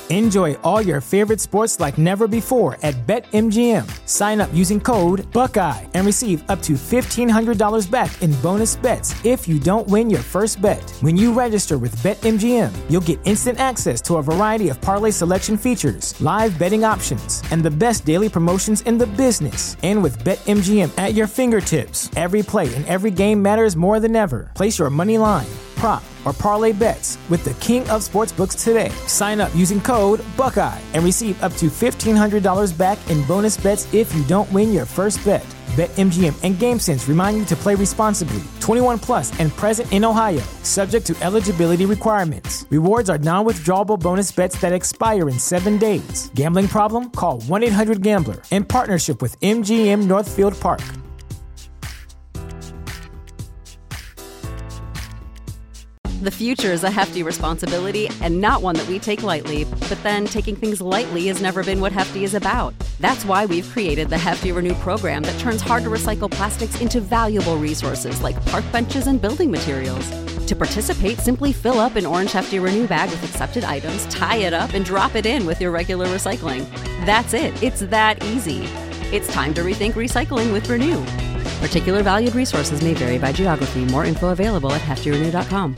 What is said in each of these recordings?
Enjoy all your favorite sports like never before at BetMGM. Sign up using code Buckeye and receive up to $1,500 back in bonus bets if you don't win your first bet. When you register with BetMGM, you'll get instant access to a variety of parlay selection features, live betting options, and the best daily promotions in the business. And with BetMGM at your fingertips, every play and every game matters more than ever. Place your money line, prop, or parlay bets with the king of sportsbooks today. Sign up using code Buckeye and receive up to $1,500 back in bonus bets if you don't win your first bet. BetMGM and GameSense remind you to play responsibly. 21 plus and present in Ohio, subject to eligibility requirements. Rewards are non-withdrawable bonus bets that expire in 7 days. Gambling problem? Call 1-800-GAMBLER. In partnership with MGM Northfield Park. The future is a hefty responsibility and not one that we take lightly. But then taking things lightly has never been what Hefty is about. That's why we've created the Hefty Renew program that turns hard-to-recycle plastics into valuable resources like park benches and building materials. To participate, simply fill up an orange Hefty Renew bag with accepted items, tie it up, and drop it in with your regular recycling. That's it. It's that easy. It's time to rethink recycling with Renew. Particular valued resources may vary by geography. More info available at heftyrenew.com.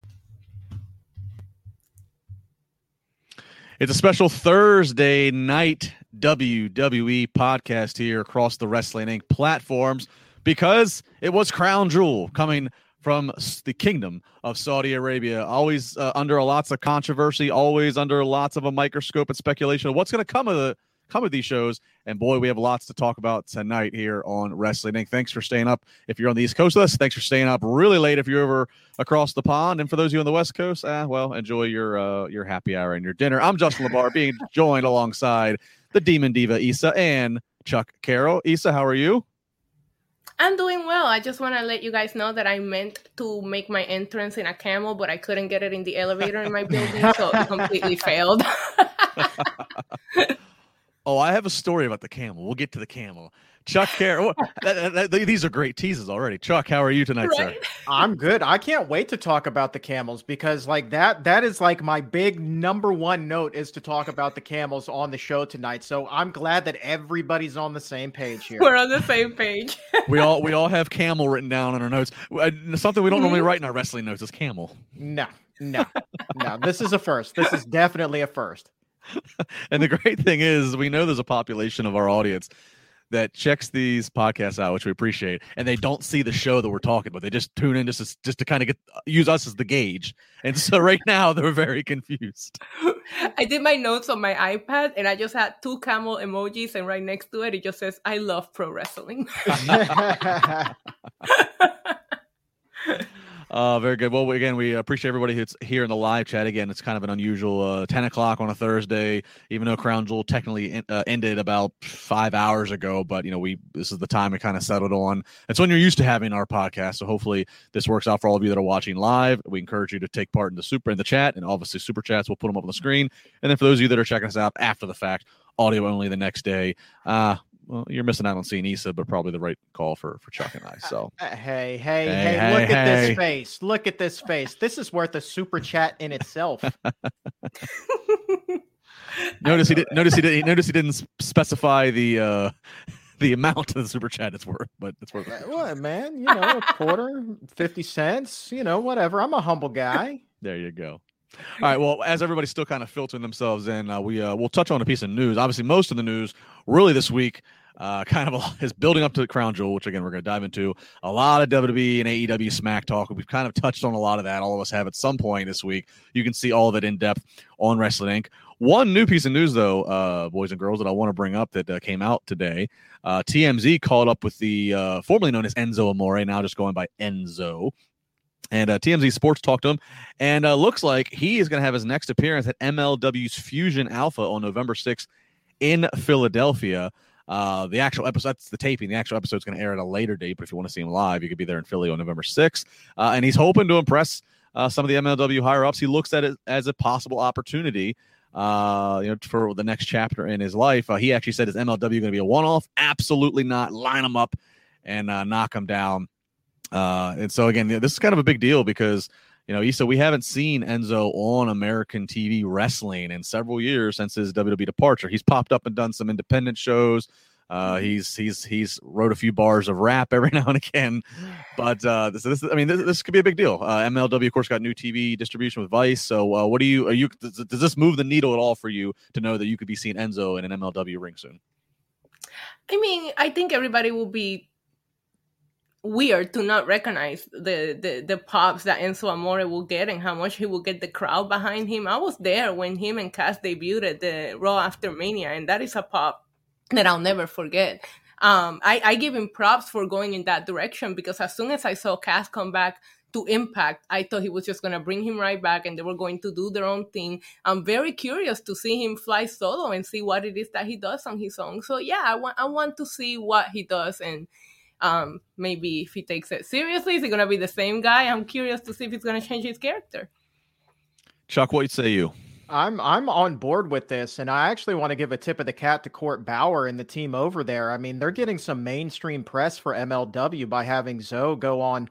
It's a special Thursday night WWE podcast here across the Wrestling Inc. platforms because it was Crown Jewel coming from the Kingdom of Saudi Arabia. Always under lots of controversy, always under lots of a microscope and speculation of what's going to come of these shows. And boy, we have lots to talk about tonight here on Wrestling Inc. Thanks for staying up if you're on the East Coast with us. Thanks for staying up really late if you're over across the pond. And for those of you on the West Coast, well, enjoy your happy hour and your dinner. I'm Justin LaBar, being joined alongside the Demon Diva Issa and Chuck Carroll. Issa, how are you? I'm doing well. I just want to let you guys know that I meant to make my entrance in a camel, but I couldn't get it in the elevator in my building, so it completely failed. Oh, I have a story about the camel. We'll get to the camel. Chuck Carroll. These are great teases already. Chuck, how are you tonight, sir? I'm good. I can't wait to talk about the camels because like that is like my big number one note is to talk about the camels on the show tonight. So I'm glad that everybody's on the same page here. We're on the same page. we all have camel written down in our notes. Something we don't normally write in our wrestling notes is camel. No. This is a first. This is definitely a first. And the great thing is we know there's a population of our audience that checks these podcasts out, which we appreciate, and they don't see the show that we're talking about. They just tune in just to kind of use us as the gauge. And so right now they're very confused. I did my notes on my iPad and I just had 2 camel emojis, and right next to it just says, "I love pro wrestling." Very good. Well, again, we appreciate everybody who's here in the live chat. Again, it's kind of an unusual 10 o'clock on a Thursday, even though Crown Jewel technically ended about 5 hours ago. But, this is the time we kind of settled on. It's when you're used to having our podcast. So hopefully this works out for all of you that are watching live. We encourage you to take part in the chat, and obviously super chats. We'll put them up on the screen. And then for those of you that are checking us out after the fact, audio only the next day. Well, you're missing out on seeing Issa, but probably the right call for Chuck and I. So hey, look at this face. Look at this face. This is worth a super chat in itself. Notice he didn't specify the amount of the super chat it's worth, but it's worth it. What, man? A quarter, 50 cents, whatever. I'm a humble guy. There you go. All right. Well, as everybody's still kind of filtering themselves in, we'll touch on a piece of news. Obviously, most of the news really this week is building up to the Crown Jewel, which again we're going to dive into. A lot of WWE and AEW Smack talk. We've kind of touched on a lot of that. All of us have at some point this week. You can see all of it in depth on Wrestling Inc. One new piece of news, though, boys and girls, that I want to bring up that came out today. TMZ called up with the formerly known as Enzo Amore, now just going by Enzo. And TMZ Sports talked to him, and looks like he is going to have his next appearance at MLW's Fusion Alpha on November 6th in Philadelphia. The actual episode, that's the taping. The actual episode is going to air at a later date, but if you want to see him live, you could be there in Philly on November 6th. And he's hoping to impress some of the MLW higher-ups. He looks at it as a possible opportunity for the next chapter in his life. He actually said, is MLW going to be a one-off? Absolutely not. Line him up and knock him down. And so, again, this is kind of a big deal because, Issa, we haven't seen Enzo on American TV wrestling in several years since his WWE departure. He's popped up and done some independent shows. He's wrote a few bars of rap every now and again, but this could be a big deal. MLW, of course, got new TV distribution with Vice. So, does this move the needle at all for you to know that you could be seeing Enzo in an MLW ring soon? I mean, I think everybody will be weird to not recognize the pops that Enzo Amore will get and how much he will get the crowd behind him. I was there when him and Cass debuted at the Raw After Mania, and that is a pop that I'll never forget. I give him props for going in that direction, because as soon as I saw Cass come back to Impact, I thought he was just going to bring him right back and they were going to do their own thing. I'm very curious to see him fly solo and see what it is that he does on his own. So yeah, I want to see what he does, and maybe if he takes it seriously, is he going to be the same guy? I'm curious to see if he's going to change his character. Chuck, what say you? I'm on board with this, and I actually want to give a tip of the cap to Court Bauer and the team over there. I mean, they're getting some mainstream press for MLW by having Zoe go on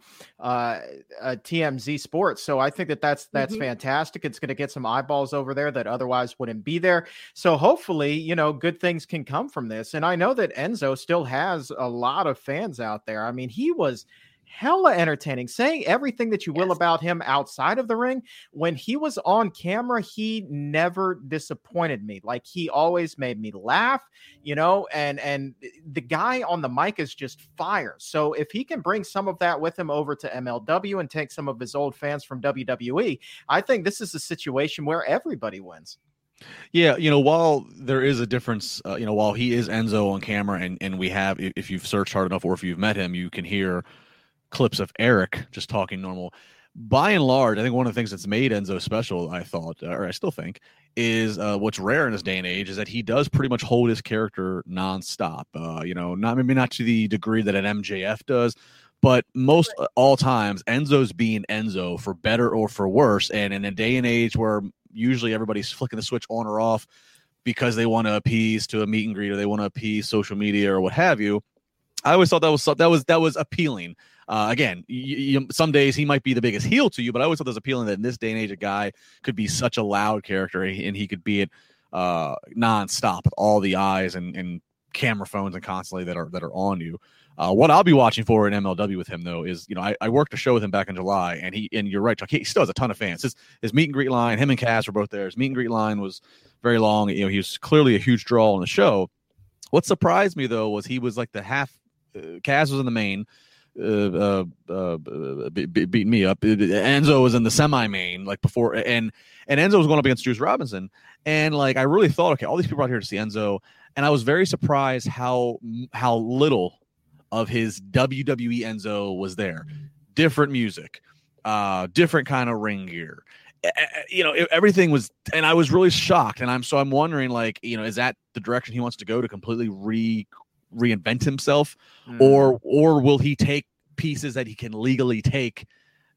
TMZ Sports. So I think that's fantastic. It's going to get some eyeballs over there that otherwise wouldn't be there. So hopefully, good things can come from this. And I know that Enzo still has a lot of fans out there. I mean, he was hella entertaining, saying everything that you will about him outside of the ring. When he was on camera, he never disappointed me. Like, he always made me laugh, and the guy on the mic is just fire. So if he can bring some of that with him over to MLW and take some of his old fans from WWE, I think this is a situation where everybody wins. Yeah, while there is a difference, while he is Enzo on camera, and we have, if you've searched hard enough or if you've met him, you can hear clips of Eric just talking normal. By and large, I think one of the things that's made Enzo special, I thought, or I still think, is what's rare in this day and age is that he does pretty much hold his character nonstop. Not to the degree that an MJF does, but most all times Enzo's being Enzo, for better or for worse. And in a day and age where usually everybody's flicking the switch on or off because they want to appease to a meet and greet, or they want to appease social media or what have you, I always thought that was appealing. Again, some days he might be the biggest heel to you, but I always thought it was appealing that in this day and age, a guy could be such a loud character and he could be it nonstop with all the eyes and camera phones and constantly that are on you. What I'll be watching for in MLW with him, though, is I worked a show with him back in July, and you're right, Chuck, he still has a ton of fans. His meet and greet line, him and Cass were both there. His meet and greet line was very long. He was clearly a huge draw on the show. What surprised me, though, was he was like the half. Cass was in the main, beating me up. Enzo was in the semi-main, like before, and Enzo was going up against Juice Robinson, and like I really thought, okay, all these people out here to see Enzo, and I was very surprised how little of his WWE Enzo was there. Different music, different kind of ring gear. Everything was, and I was really shocked, and I'm wondering, like, is that the direction he wants to go, to completely reinvent himself, or will he take pieces that he can legally take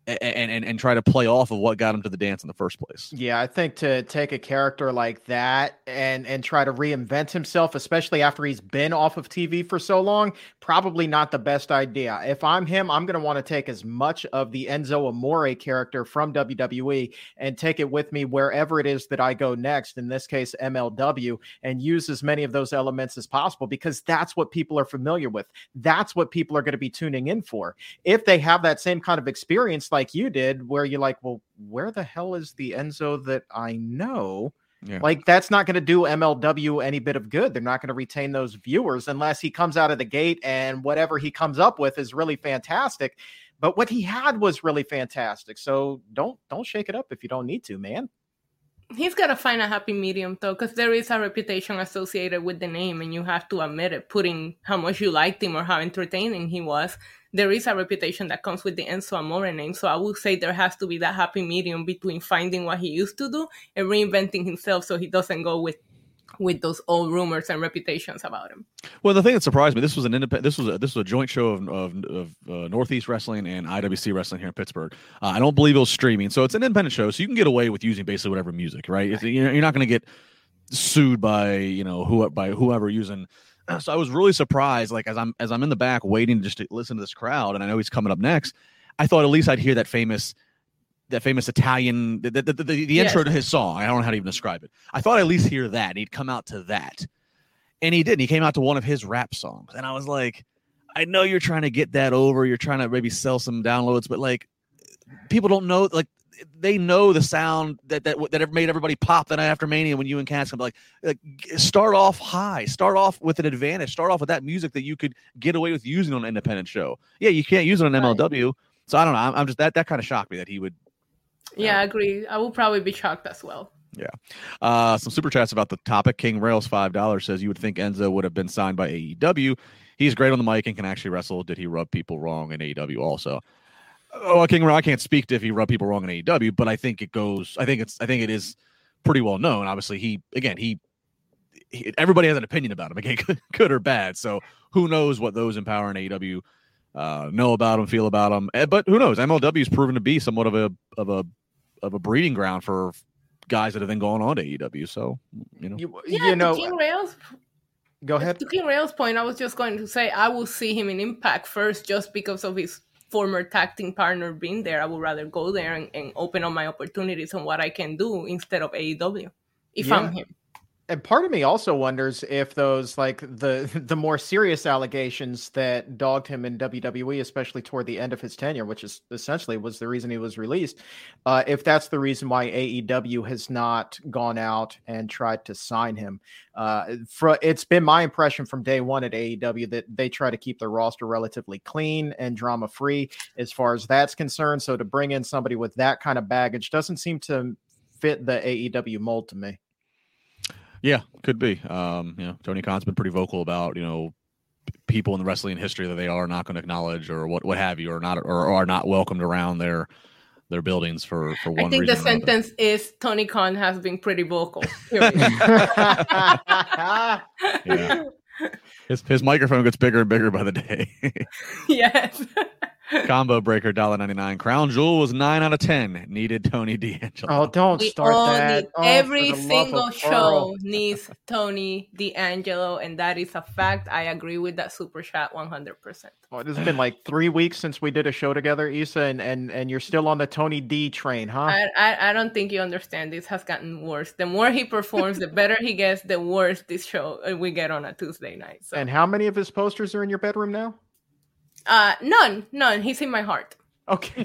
and try to play off of what got him to the dance in the first place? Yeah, I think to take a character like that and try to reinvent himself, especially after he's been off of TV for so long, probably not the best idea. If I'm him, I'm going to want to take as much of the Enzo Amore character from WWE and take it with me wherever it is that I go next, in this case, MLW, and use as many of those elements as possible, because that's what people are familiar with. That's what people are going to be tuning in for. If they have that same kind of experience like you did, where you're like, well, where the hell is the Enzo that I know? Yeah. Like, that's not going to do MLW any bit of good. They're not going to retain those viewers unless he comes out of the gate and whatever he comes up with is really fantastic. But what he had was really fantastic. So don't shake it up if you don't need to, man. He's got to find a happy medium, though, because there is a reputation associated with the name, and you have to admit it, putting how much you liked him or how entertaining he was. There is a reputation that comes with the Enzo Amore name, so I would say there has to be that happy medium between finding what he used to do and reinventing himself, so he doesn't go with those old rumors and reputations about him. Well, the thing that surprised me, this was a joint show of Northeast Wrestling and IWC Wrestling here in Pittsburgh. I don't believe it was streaming, so it's an independent show, so you can get away with using basically whatever music, right? You're not going to get sued by whoever using. So I was really surprised, like as I'm in the back waiting just to listen to this crowd, and I know he's coming up next. I thought at least I'd hear that famous that famous Italian, the intro to his song. I don't know how to even describe it. I thought I'd at least hear that. And he'd come out to that. And he didn't. He came out to one of his rap songs. And I was like, I know you're trying to get that over. You're trying to maybe sell some downloads, but like people don't know, like they know the sound that made everybody pop that night after Mania when you and Cass come like start off high, start off with an advantage, start off with that music that you could get away with using on an independent show. Yeah, you can't use it on MLW. So I don't know. I'm just that kind of shocked me that he would. Yeah, I agree. I will probably be shocked as well. Yeah. Some super chats about the topic. King Rails $5 says you would think Enzo would have been signed by AEW. He's great on the mic and can actually wrestle. Did he rub people wrong in AEW also? Oh, King Rail, I can't speak to if he rubbed people wrong in AEW, but I think it goes. I think it is pretty well known. Obviously, he everybody has an opinion about him, again, good or bad. So who knows what those in power in AEW know about him, feel about him? But who knows? MLW has proven to be somewhat of a breeding ground for guys that have then gone on to AEW. So King Rails. Go ahead. To King Rail's point, I was just going to say I will see him in Impact first, just because of his former tag team partner being there. I would rather go there and open up my opportunities on what I can do instead of AEW if I'm him. And part of me also wonders if those, like the more serious allegations that dogged him in WWE, especially toward the end of his tenure, which is essentially was the reason he was released, if that's the reason why AEW has not gone out and tried to sign him. It's been my impression from day one at AEW that they try to keep their roster relatively clean and drama free as far as that's concerned. So to bring in somebody with that kind of baggage doesn't seem to fit the AEW mold to me. Yeah, could be. Tony Khan's been pretty vocal about, people in the wrestling history that they are not going to acknowledge or what have you, or are not welcomed around their buildings for one reason. I think the sentence is Tony Khan has been pretty vocal. Yeah. His microphone gets bigger and bigger by the day. Yes. Combo breaker $1.99. Crown Jewel was 9 out of 10. Needed Tony D'Angelo. Oh, don't start that. Every single show needs Tony D'Angelo, and that is a fact. I agree with that super chat 100%. Well, it has been like 3 weeks since we did a show together, Issa, and you're still on the Tony D train, huh? I don't think you understand. This has gotten worse. The more he performs, the better he gets, the worse this show we get on a Tuesday night. So. And how many of his posters are in your bedroom now? None. He's in my heart. Okay.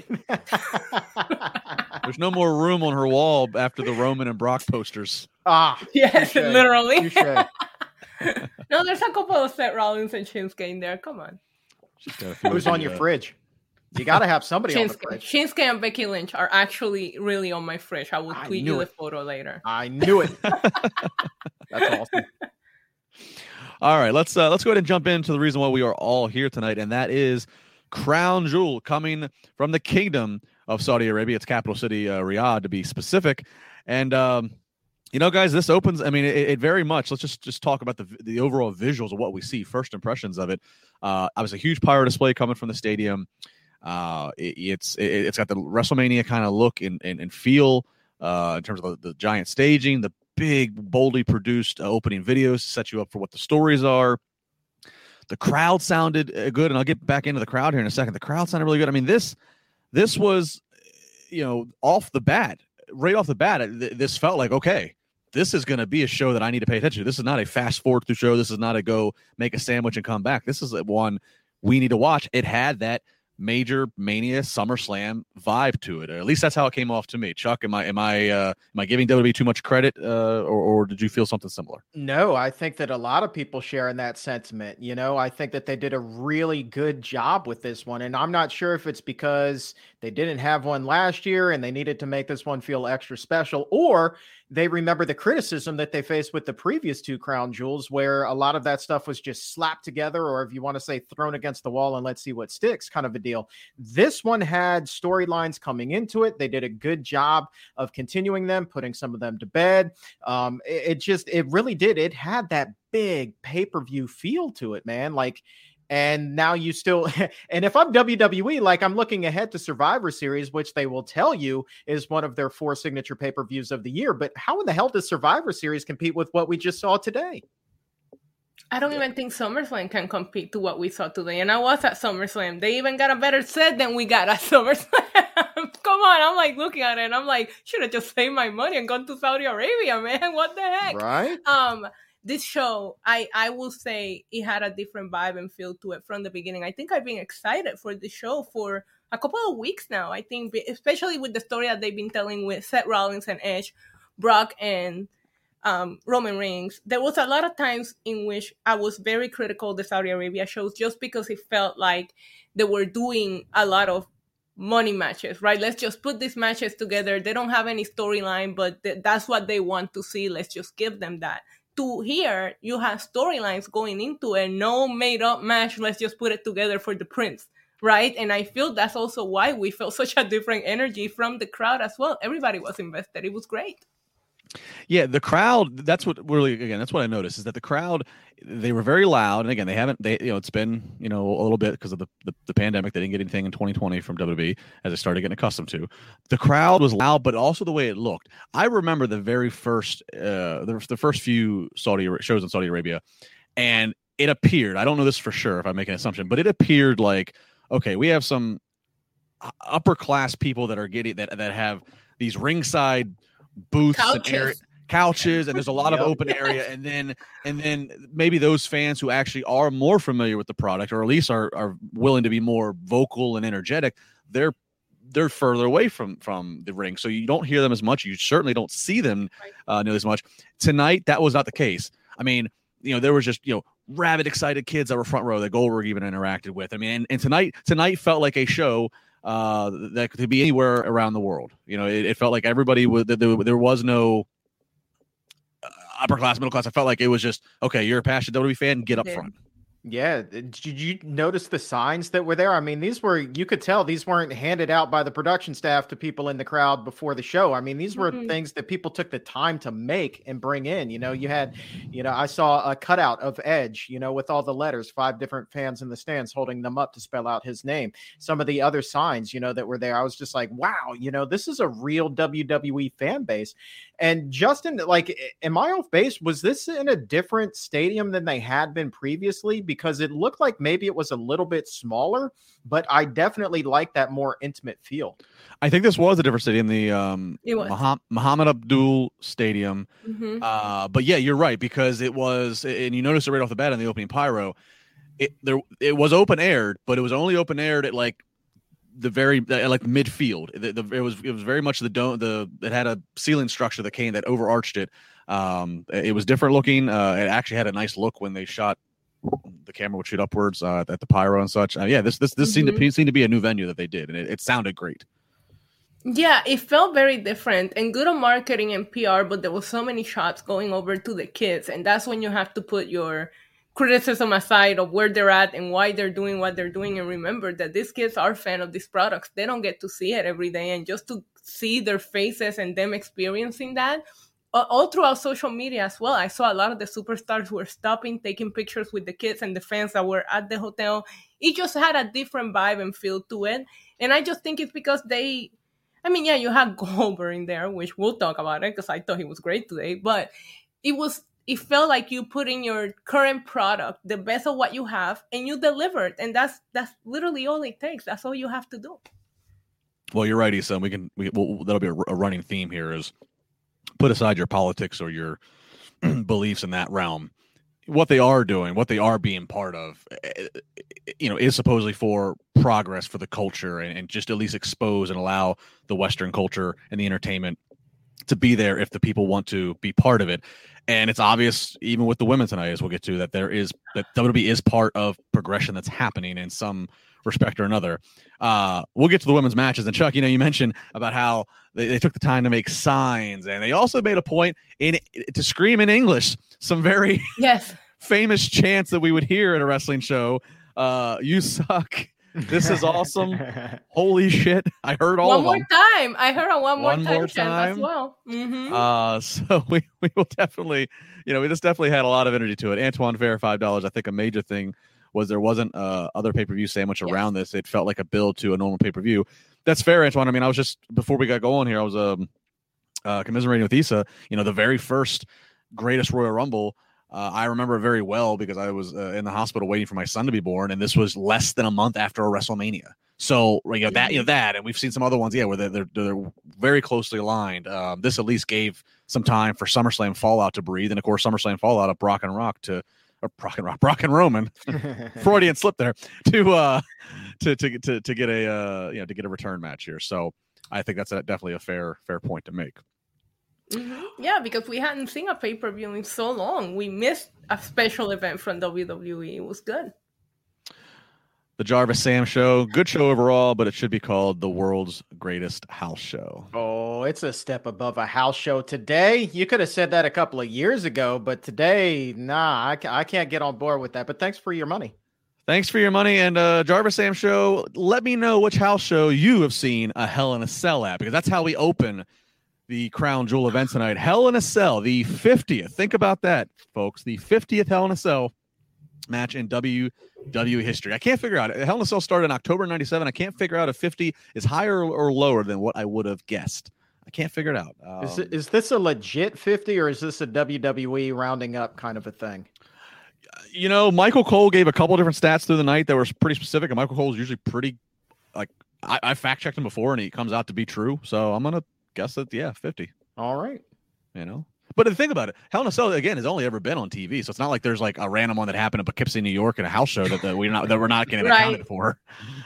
There's no more room on her wall after the Roman and Brock posters. Yes, touche. Literally. Touche. No, there's a couple of Seth Rollins and Shinsuke in there. Come on. Who's on your fridge? You got to have somebody on the fridge. Shinsuke and Becky Lynch are actually really on my fridge. I will tweet you the photo later. I knew it. That's awesome. All right, let's go ahead and jump into the reason why we are all here tonight, and that is Crown Jewel coming from the Kingdom of Saudi Arabia. It's capital city Riyadh, to be specific. And guys, this opens. I mean, it very much. Let's just talk about the overall visuals of what we see. First impressions of it. Obviously, a huge pyro display coming from the stadium. It's got the WrestleMania kind of look and feel in terms of the giant staging, the big, boldly produced opening videos to set you up for what the stories are. The crowd sounded good, and I'll get back into the crowd here in a second. The crowd sounded really good. I mean, this was, off the bat, right off the bat, this felt like, okay, this is going to be a show that I need to pay attention to. This is not a fast forward through show. This is not a go make a sandwich and come back. This is one we need to watch. It had that major Mania SummerSlam vibe to it. Or at least that's how it came off to me. Chuck, am I giving WWE too much credit, or did you feel something similar? No, I think that a lot of people share in that sentiment. I think that they did a really good job with this one, and I'm not sure if it's because they didn't have one last year and they needed to make this one feel extra special, or they remember the criticism that they faced with the previous two Crown Jewels, where a lot of that stuff was just slapped together, or if you want to say thrown against the wall and let's see what sticks kind of a deal. This one had storylines coming into it. They did a good job of continuing them, putting some of them to bed. It really did. It had that big pay-per-view feel to it, man. And now you still, and if I'm WWE, I'm looking ahead to Survivor Series, which they will tell you is one of their 4 signature pay-per-views of the year. But how in the hell does Survivor Series compete with what we just saw today? I don't even think SummerSlam can compete to what we saw today. And I was at SummerSlam. They even got a better set than we got at SummerSlam. Come on, I'm like looking at it and I'm like, should have just saved my money and gone to Saudi Arabia, man. What the heck? Right? This show, I will say it had a different vibe and feel to it from the beginning. I think I've been excited for the show for a couple of weeks now. I think, especially with the story that they've been telling with Seth Rollins and Edge, Brock and Roman Reigns. There was a lot of times in which I was very critical of the Saudi Arabia shows just because it felt like they were doing a lot of money matches, right? Let's just put these matches together. They don't have any storyline, but that's what they want to see. Let's just give them that. To here, you have storylines going into it. No made-up match. Let's just put it together for the prince, right? And I feel that's also why we felt such a different energy from the crowd as well. Everybody was invested. It was great. Yeah, the crowd, that's what really, again, that's what I noticed is that the crowd, they were very loud. And again, it's been, a little bit because of the pandemic. They didn't get anything in 2020 from WWE as they started getting accustomed to. The crowd was loud, but also the way it looked. I remember the very first, the first few shows in Saudi Arabia, and it appeared, I don't know this for sure if I make an assumption, but it appeared like, okay, we have some upper class people that are getting, that have these ringside booths couches and there's a lot of open area, and then maybe those fans who actually are more familiar with the product, or at least are willing to be more vocal and energetic, they're further away from the ring, so you don't hear them as much. You certainly don't see them nearly as much. Tonight that was not the case. I mean, there was just rabid excited kids that were front row that Goldberg even interacted with. I mean, and tonight felt like a show that could be anywhere around the world. It felt like everybody there was no upper class, middle class. I felt like it was just, okay, you're a passionate WWE fan, get up front. Yeah. Did you notice the signs that were there? I mean, you could tell these weren't handed out by the production staff to people in the crowd before the show. I mean, these were things that people took the time to make and bring in. You had, I saw a cutout of Edge, with all the letters, 5 different fans in the stands holding them up to spell out his name. Some of the other signs, that were there, I was just like, wow, this is a real WWE fan base. And Justin, like, am I off base? Was this in a different stadium than they had been previously? Because it looked like maybe it was a little bit smaller, but I definitely like that more intimate feel. I think this was a different stadium, the Muhammad Abdul Stadium. Mm-hmm. But yeah, you're right, because it was, and you noticed it right off the bat in the opening pyro, it was open aired, but it was only open aired at like the very midfield. It was very much the dome. It had a ceiling structure that overarched it. It was different looking. It actually had a nice look when they shot. The camera would shoot upwards at the pyro and such. This seemed to be a new venue that they did, and it sounded great. Yeah, it felt very different and good on marketing and PR, but there was so many shots going over to the kids, and that's when you have to put your criticism aside of where they're at and why they're doing what they're doing, and remember that these kids are fans of these products. They don't get to see it every day, and just to see their faces and them experiencing that all throughout social media as well. I saw a lot of the superstars who were stopping, taking pictures with the kids and the fans that were at the hotel. It just had a different vibe and feel to it. And I just think it's because you have Goldberg in there, which we'll talk about it because I thought he was great today. But it felt like you put in your current product, the best of what you have, and you delivered. And that's literally all it takes. That's all you have to do. Well, you're right, Issa. That'll be a running theme here is, put aside your politics or your beliefs in that realm. What they are doing, what they are being part of, is supposedly for progress for the culture and just at least expose and allow the Western culture and the entertainment to be there if the people want to be part of it. And it's obvious, even with the women tonight, as we'll get to, that WWE is part of progression that's happening in some respect or another. We'll get to the women's matches. And Chuck, you mentioned about how they took the time to make signs, and they also made a point to scream in English some very famous chants that we would hear at a wrestling show. You suck. This is awesome. Holy shit. I heard all of them. One more time. I heard a one more time chant as well. Mm-hmm. So we will definitely, this definitely had a lot of energy to it. Antoine Fair, $5. I think a major thing was there wasn't other pay-per-view sandwich around this. It felt like a build to a normal pay-per-view. That's fair, Antoine. I mean, I was just, before we got going here, I was commiserating with Issa, the very first Greatest Royal Rumble. I remember it very well because I was in the hospital waiting for my son to be born, and this was less than a month after a WrestleMania. So that, and we've seen some other ones, where they're very closely aligned. This at least gave some time for SummerSlam Fallout to breathe, and of course SummerSlam Fallout of Brock and Roman, Freudian slip there, to get a return match here. So I think that's definitely a fair point to make. Mm-hmm. Yeah, because we hadn't seen a pay-per-view in so long. We missed a special event from WWE. It was good. The Jarvis Sam Show, good show overall, but it should be called the world's greatest house show. Oh, it's a step above a house show today. You could have said that a couple of years ago, but today, nah, I can't get on board with that. But thanks for your money. Thanks for your money. And Jarvis Sam Show, let me know which house show you have seen a Hell in a Cell at, because that's how we open the Crown Jewel event tonight. Hell in a Cell, the 50th. Think about that, folks. The 50th Hell in a Cell match in WWE history. I can't figure out. Hell in a Cell started in October 97. I can't figure out if 50 is higher or lower than what I would have guessed. I can't figure it out. Is this a legit 50 or is this a WWE rounding up kind of a thing? Michael Cole gave a couple different stats through the night that were pretty specific, and Michael Cole is usually pretty, I fact-checked him before, and he comes out to be true. So I'm going to guess that, 50. All right. But the thing about it, Hell in a Cell, again, has only ever been on TV. So it's not like there's like a random one that happened in Poughkeepsie, New York, in a house show that we're not getting accounted for.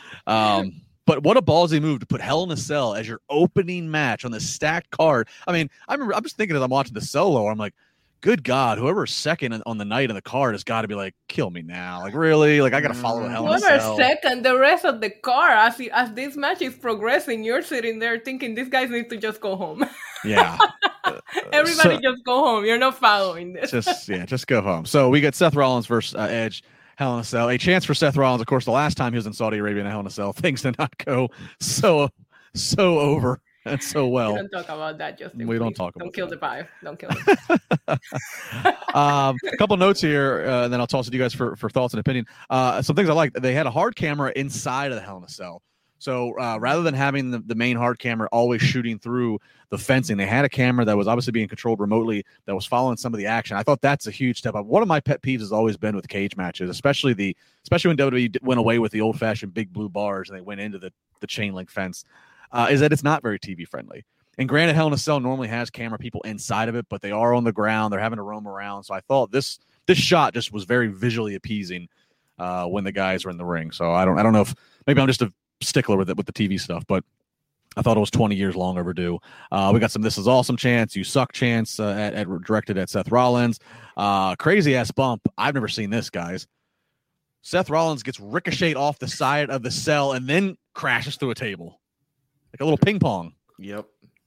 But what a ballsy move to put Hell in a Cell as your opening match on the stacked card. I mean, I'm just thinking as I'm watching the solo, I'm like, good God, whoever's second on the night on the card has got to be like, kill me now. Like, really? Like, I got to follow Hell in a Cell. Whoever's second, the rest of the card, as this match is progressing, you're sitting there thinking these guys need to just go home. Yeah. Everybody just go home. You're not following this. Just go home. So we got Seth Rollins versus Edge, Hell in a Cell. A chance for Seth Rollins. Of course, the last time he was in Saudi Arabia in a Hell in a Cell, things did not go so over and so well. We don't talk about that, Justin. We don't talk about Don't kill that. the vibe. Don't kill the vibe. A couple notes here, and then I'll toss it to you guys for thoughts and opinion. Some things I liked. They had a hard camera inside of the Hell in a Cell. So rather than having the main hard camera always shooting through the fencing, they had a camera that was obviously being controlled remotely that was following some of the action. I thought that's a huge step up. One of my pet peeves has always been with cage matches, especially when WWE went away with the old-fashioned big blue bars and they went into the chain link fence, is that it's not very TV friendly. And granted, Hell in a Cell normally has camera people inside of it, but they are on the ground. They're having to roam around. So I thought this shot just was very visually appeasing when the guys were in the ring. So I don't know if maybe I'm just a stickler with the TV stuff, but I thought it was 20 years long overdue. We got some "This Is Awesome" chants, "You Suck" chants directed at Seth Rollins. Crazy ass bump. I've never seen this, guys. Seth Rollins gets ricocheted off the side of the cell and then crashes through a table like a little ping pong. Yep.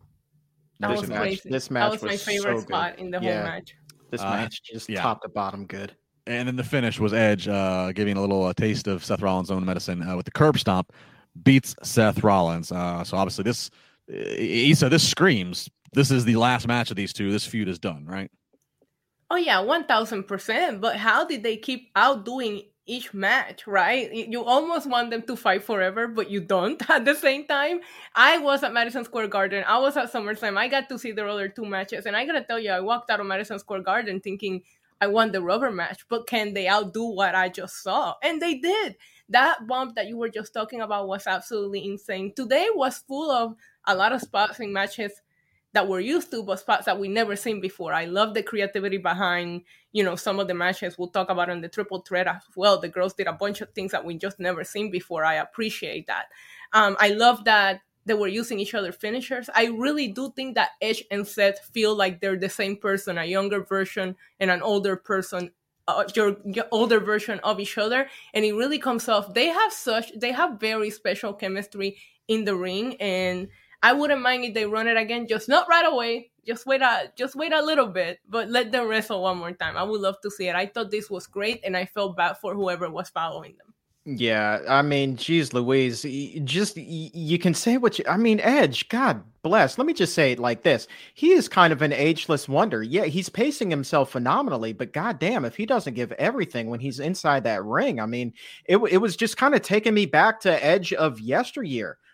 This match was my favorite spot in the whole match. This match just top to bottom good. And then the finish was Edge giving a little taste of Seth Rollins' own medicine with the curb stomp. Beats Seth Rollins. So obviously this screams this is the last match of these two. This feud is done, right? Oh yeah, 1000%. But how did they keep outdoing each match, right? You almost want them to fight forever, but you don't at the same time. I was at Madison Square Garden. I was at SummerSlam. I got to see their other two matches. And I got to tell you, I walked out of Madison Square Garden thinking I won the rubber match, but can they outdo what I just saw? And they did. That bump that you were just talking about was absolutely insane. Today was full of a lot of spots in matches that we're used to, but spots that we never seen before. I love the creativity behind, some of the matches we'll talk about on the triple threat as well. The girls did a bunch of things that we just never seen before. I appreciate that. I love that they were using each other finishers. I really do think that Edge and Seth feel like they're the same person, a younger version and an older person, your older version of each other. And it really comes off. They have very special chemistry in the ring, and I wouldn't mind if they run it again, just not right away. Just wait a little bit, but let them wrestle one more time. I would love to see it. I thought this was great, and I felt bad for whoever was following them. Yeah, I mean, geez Louise, you can say what you, I mean, Edge, God bless. Let me just say it like this. He is kind of an ageless wonder. Yeah, he's pacing himself phenomenally, but goddamn, if he doesn't give everything when he's inside that ring, I mean, it was just kind of taking me back to Edge of yesteryear,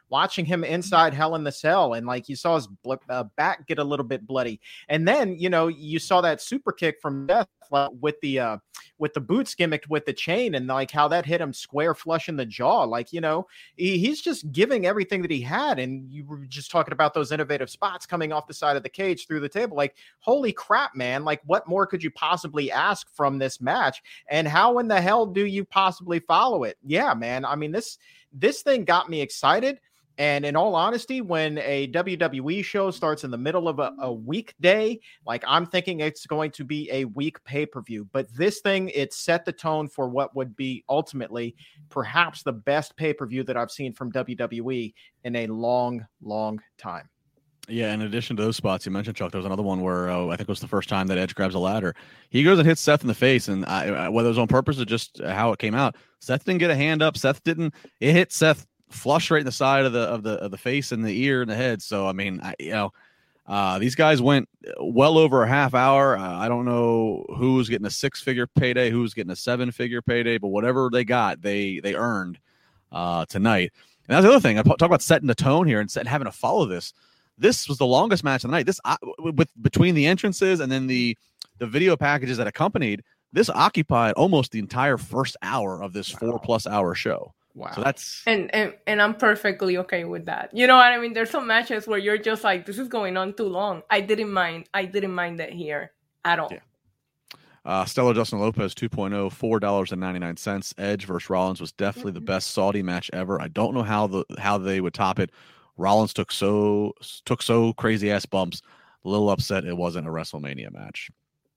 watching him inside Hell in the Cell, and like you saw his back get a little bit bloody, and then you saw that super kick from Death with the boots gimmicked with the chain, and like how that hit him square flush in the jaw. Like he's just giving everything that he had, and you were just talking about those innovative spots coming off the side of the cage through the table. Like holy crap, man! Like what more could you possibly ask from this match? And how in the hell do you possibly follow it? Yeah, man. I mean this thing got me excited. And in all honesty, when a WWE show starts in the middle of a weekday, like I'm thinking it's going to be a week pay-per-view. But this thing, it set the tone for what would be ultimately perhaps the best pay-per-view that I've seen from WWE in a long, long time. Yeah, in addition to those spots you mentioned, Chuck, there was another one where I think it was the first time that Edge grabs a ladder. He goes and hits Seth in the face, and whether it was on purpose or just how it came out, Seth didn't get a hand up. It hit Seth flush right in the side of the face and the ear and the head. So I mean, these guys went well over a half hour. I don't know who was getting a 6-figure payday, who was getting a 7-figure payday, but whatever they got, they earned tonight. And that's the other thing. I talk about setting the tone here and having to follow this. This was the longest match of the night. This between the entrances and then the video packages that accompanied, this occupied almost the entire first hour of this 4+ hour show. Wow. So that's and I'm perfectly okay with that. You know what I mean? There's some matches where you're just like, this is going on too long. I didn't mind that here at all. Yeah. Stellar Justin Lopez 2.0, $4.99. Edge versus Rollins was definitely the best Saudi match ever. I don't know how they would top it. Rollins took so crazy ass bumps. A little upset it wasn't a WrestleMania match.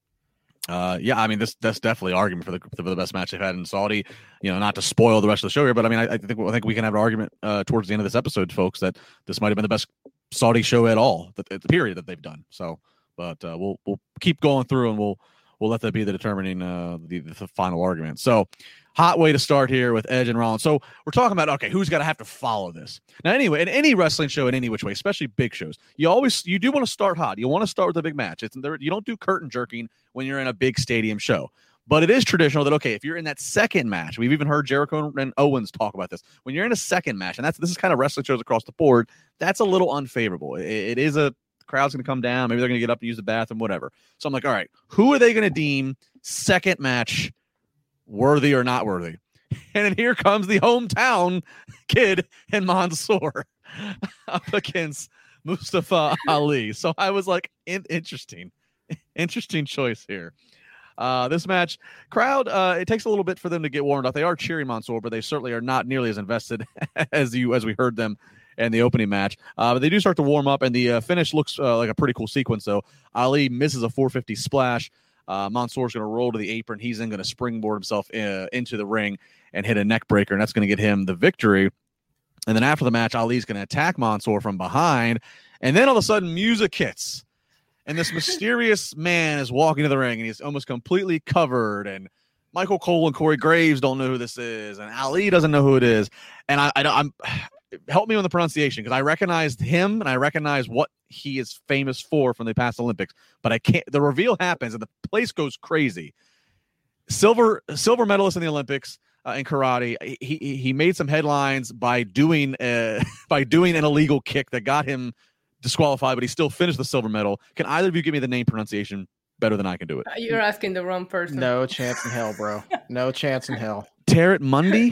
I mean, that's definitely an argument for the best match they've had in Saudi. Not to spoil the rest of the show here, but I mean, I think we can have an argument towards the end of this episode, folks, that this might have been the best Saudi show at all, the period that they've done. So, but we'll keep going through, and we'll let that be the determining the final argument. So, hot way to start here with Edge and Rollins. So we're talking about, okay, who's got to have to follow this? Now, anyway, in any wrestling show, in any which way, especially big shows, you do want to start hot. You want to start with a big match. You don't do curtain jerking when you're in a big stadium show. But it is traditional that, okay, if you're in that second match, we've even heard Jericho and Owens talk about this. When you're in a second match, and this is kind of wrestling shows across the board, that's a little unfavorable. It is crowd's going to come down. Maybe they're going to get up and use the bathroom, whatever. So I'm like, all right, who are they going to deem second match worthy or not worthy? And then here comes the hometown kid in Mansoor up against Mustafa Ali. So I was like, interesting choice here. This match, crowd, it takes a little bit for them to get warmed up. They are cheering Mansoor, but they certainly are not nearly as invested as we heard them in the opening match. But they do start to warm up, and the finish looks like a pretty cool sequence. So Ali misses a 450 splash. Mansoor's going to roll to the apron. He's then going to springboard himself into the ring and hit a neck breaker, and that's going to get him the victory. And then after the match, Ali's going to attack Mansoor from behind, and then all of a sudden music hits, and this mysterious man is walking to the ring, and he's almost completely covered, and Michael Cole and Corey Graves don't know who this is, and Ali doesn't know who it is, and I'm help me on the pronunciation, because I recognized him and I recognize what he is famous for from the past Olympics, but I can't. The reveal happens and the place goes crazy. Silver medalist in the Olympics in karate. He made some headlines by doing an illegal kick that got him disqualified, but he still finished the silver medal. Can either of you give me the name pronunciation better than I can do it? You're asking the wrong person. No chance in hell, bro. No chance in hell. Tarek Mundy.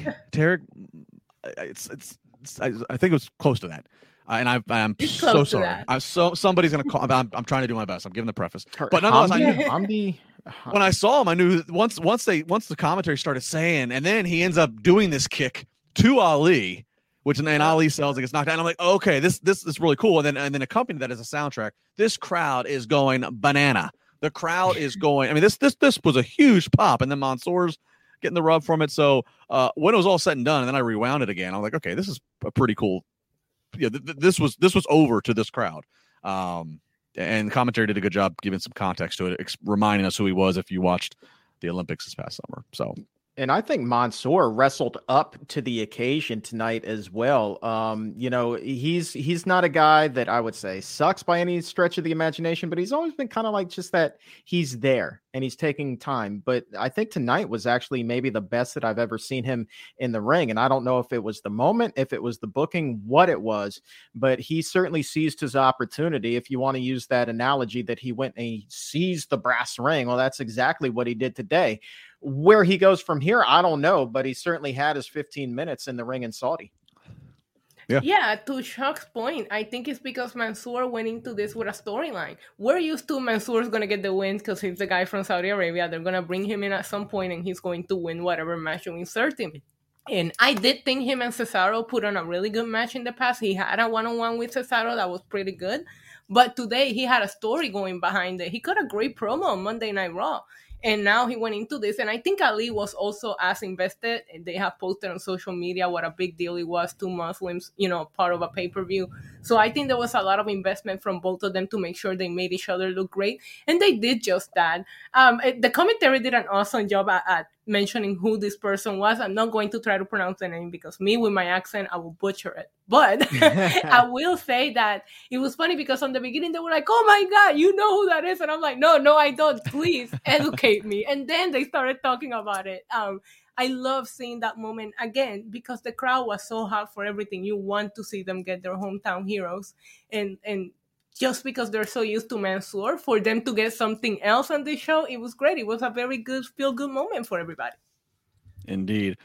I think it was close to that. And I'm so sorry. Somebody's gonna call. I'm trying to do my best. I'm giving the preface, but nonetheless, when I saw him, I knew once the commentary started saying, and then he ends up doing this kick to Ali, which and Ali sells and gets knocked out. I'm like, okay, this is really cool. And then accompanied that as a soundtrack, this crowd is going banana. The crowd is going. I mean, this was a huge pop, and then Mansoor's getting the rub from it. So when it was all said and done, and then I rewound it again, I was like, okay, this is a pretty cool. Yeah, this was over to this crowd, and the commentary did a good job giving some context to it, reminding us who he was if you watched the Olympics this past summer. So And I think Mansoor wrestled up to the occasion tonight as well. He's not a guy that I would say sucks by any stretch of the imagination, but he's always been kind of like just that he's there and he's taking time. But I think tonight was actually maybe the best that I've ever seen him in the ring. And I don't know if it was the moment, if it was the booking, what it was, but he certainly seized his opportunity. If you want to use that analogy that he went and he seized the brass ring, well, that's exactly what he did today. Where he goes from here, I don't know, but he certainly had his 15 minutes in the ring in Saudi. Yeah, to Chuck's point, I think it's because Mansoor went into this with a storyline. We're used to Mansoor's going to get the wins because he's the guy from Saudi Arabia. They're going to bring him in at some point and he's going to win whatever match you insert him. And I did think him and Cesaro put on a really good match in the past. He had a one-on-one with Cesaro that was pretty good. But today he had a story going behind it. He cut a great promo on Monday Night Raw. And now he went into this. And I think Ali was also as invested. They have posted on social media what a big deal it was to Muslims, part of a pay-per-view. So I think there was a lot of investment from both of them to make sure they made each other look great. And they did just that. The commentary did an awesome job at mentioning who this person was. I'm not going to try to pronounce the name because me with my accent, I will butcher it. But I will say that it was funny because on the beginning they were like, oh my God, you know who that is? And I'm like, no, I don't. Please educate me. And then they started talking about it. I love seeing that moment again because the crowd was so hot for everything. You want to see them get their hometown heroes. And just because they're so used to Mansoor, for them to get something else on this show, it was great. It was a very good, feel-good moment for everybody. Indeed.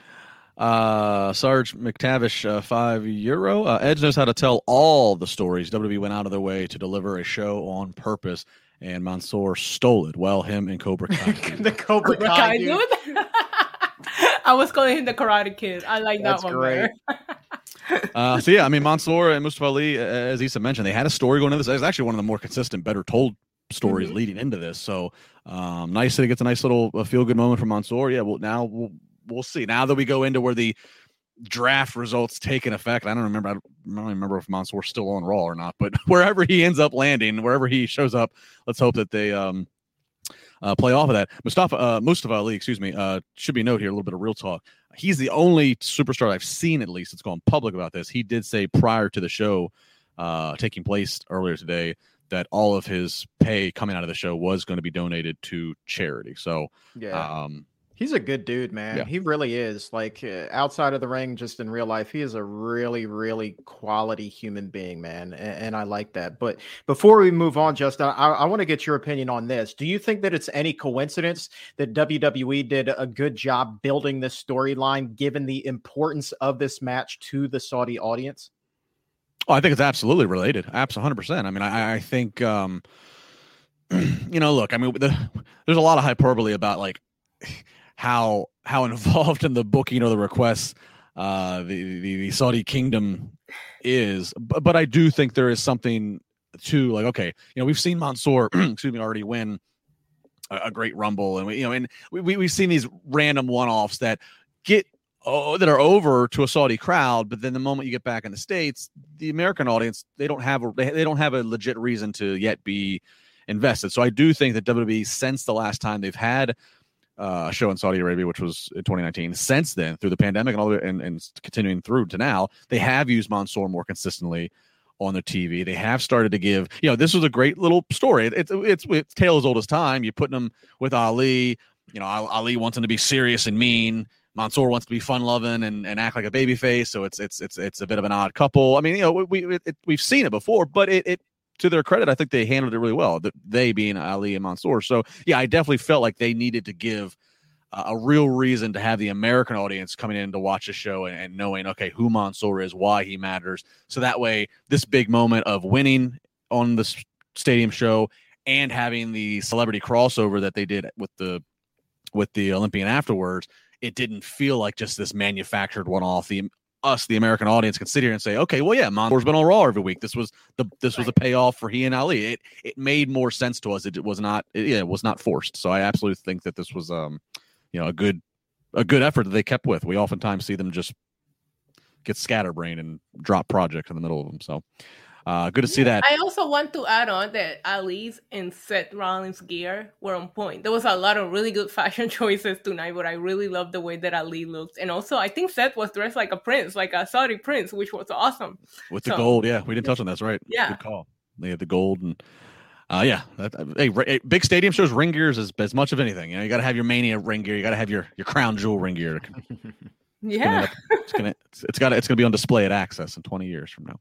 Sarge McTavish, €5. Edge knows how to tell all the stories. WWE went out of their way to deliver a show on purpose, and Mansoor stole it. Well, him and Cobra Kai. The Cobra Kai dude. I was calling him the Karate Kid. I like that one great. Mansoor and Mustafa Ali, as Issa mentioned, they had a story going into this. It's actually one of the more consistent, better told stories leading into this. So nice that it gets a nice little feel-good moment from Mansoor. Yeah, we'll see. Now that we go into where the draft results take an effect, I don't remember if Mansoor's still on Raw or not, but wherever he ends up landing, wherever he shows up, let's hope that they play off of that. Mustafa Ali, should be noted here, a little bit of real talk. He's the only superstar I've seen, at least, that's gone public about this. He did say prior to the show taking place earlier today that all of his pay coming out of the show was going to be donated to charity. So, he's a good dude, man. Yeah. He really is. Like outside of the ring, just in real life, he is a really, really quality human being, man. And I like that. But before we move on, Justin, I want to get your opinion on this. Do you think that it's any coincidence that WWE did a good job building this storyline, given the importance of this match to the Saudi audience? Oh, I think it's absolutely related. Absolutely, 100%. I mean, I think, look, I mean, there's a lot of hyperbole about like how involved in the booking or the requests the Saudi kingdom is, but I do think there is something to like, okay, we've seen Mansoor, already win a great Rumble, and we've seen these random one-offs that are over to a Saudi crowd, but then the moment you get back in the States, the American audience, they don't have a legit reason to yet be invested. So I do think that WWE, since the last time they've had a show in Saudi Arabia, which was in 2019, since then, through the pandemic and all and continuing through to now, they have used Mansoor more consistently on the TV. They have started to give, this was a great little story. It's tale as old as time. You're putting them with Ali. Ali wants him to be serious and mean. Mansoor wants to be fun-loving and act like a babyface. So it's a bit of an odd couple. I mean, we've seen it before, but it to their credit, I think they handled it really well. They being Ali and Mansoor. So yeah, I definitely felt like they needed to give a real reason to have the American audience coming in to watch the show and knowing, okay, who Mansoor is, why he matters. So that way, this big moment of winning on the stadium show and having the celebrity crossover that they did with the Olympian afterwards, it didn't feel like just this manufactured one-off. The American audience, can sit here and say, okay, well, yeah, Mansoor's been on Raw every week. This was a payoff for he and Ali. It made more sense to us. It was not forced. So I absolutely think that this was a good effort that they kept with. We oftentimes see them just get scatterbrained and drop projects in the middle of them. So Good to see that. I also want to add on that Ali's and Seth Rollins' gear were on point. There was a lot of really good fashion choices tonight, but I really loved the way that Ali looked. And also, I think Seth was dressed like a prince, like a Saudi prince, which was awesome. With the gold, yeah. We didn't touch on that. That's right. Yeah. Good call. They had the gold and big stadium shows ring gears as much of anything. You know, you got to have your Mania ring gear. You got to have your crown jewel ring gear. Yeah. It's gonna be on display at Access in 20 years from now.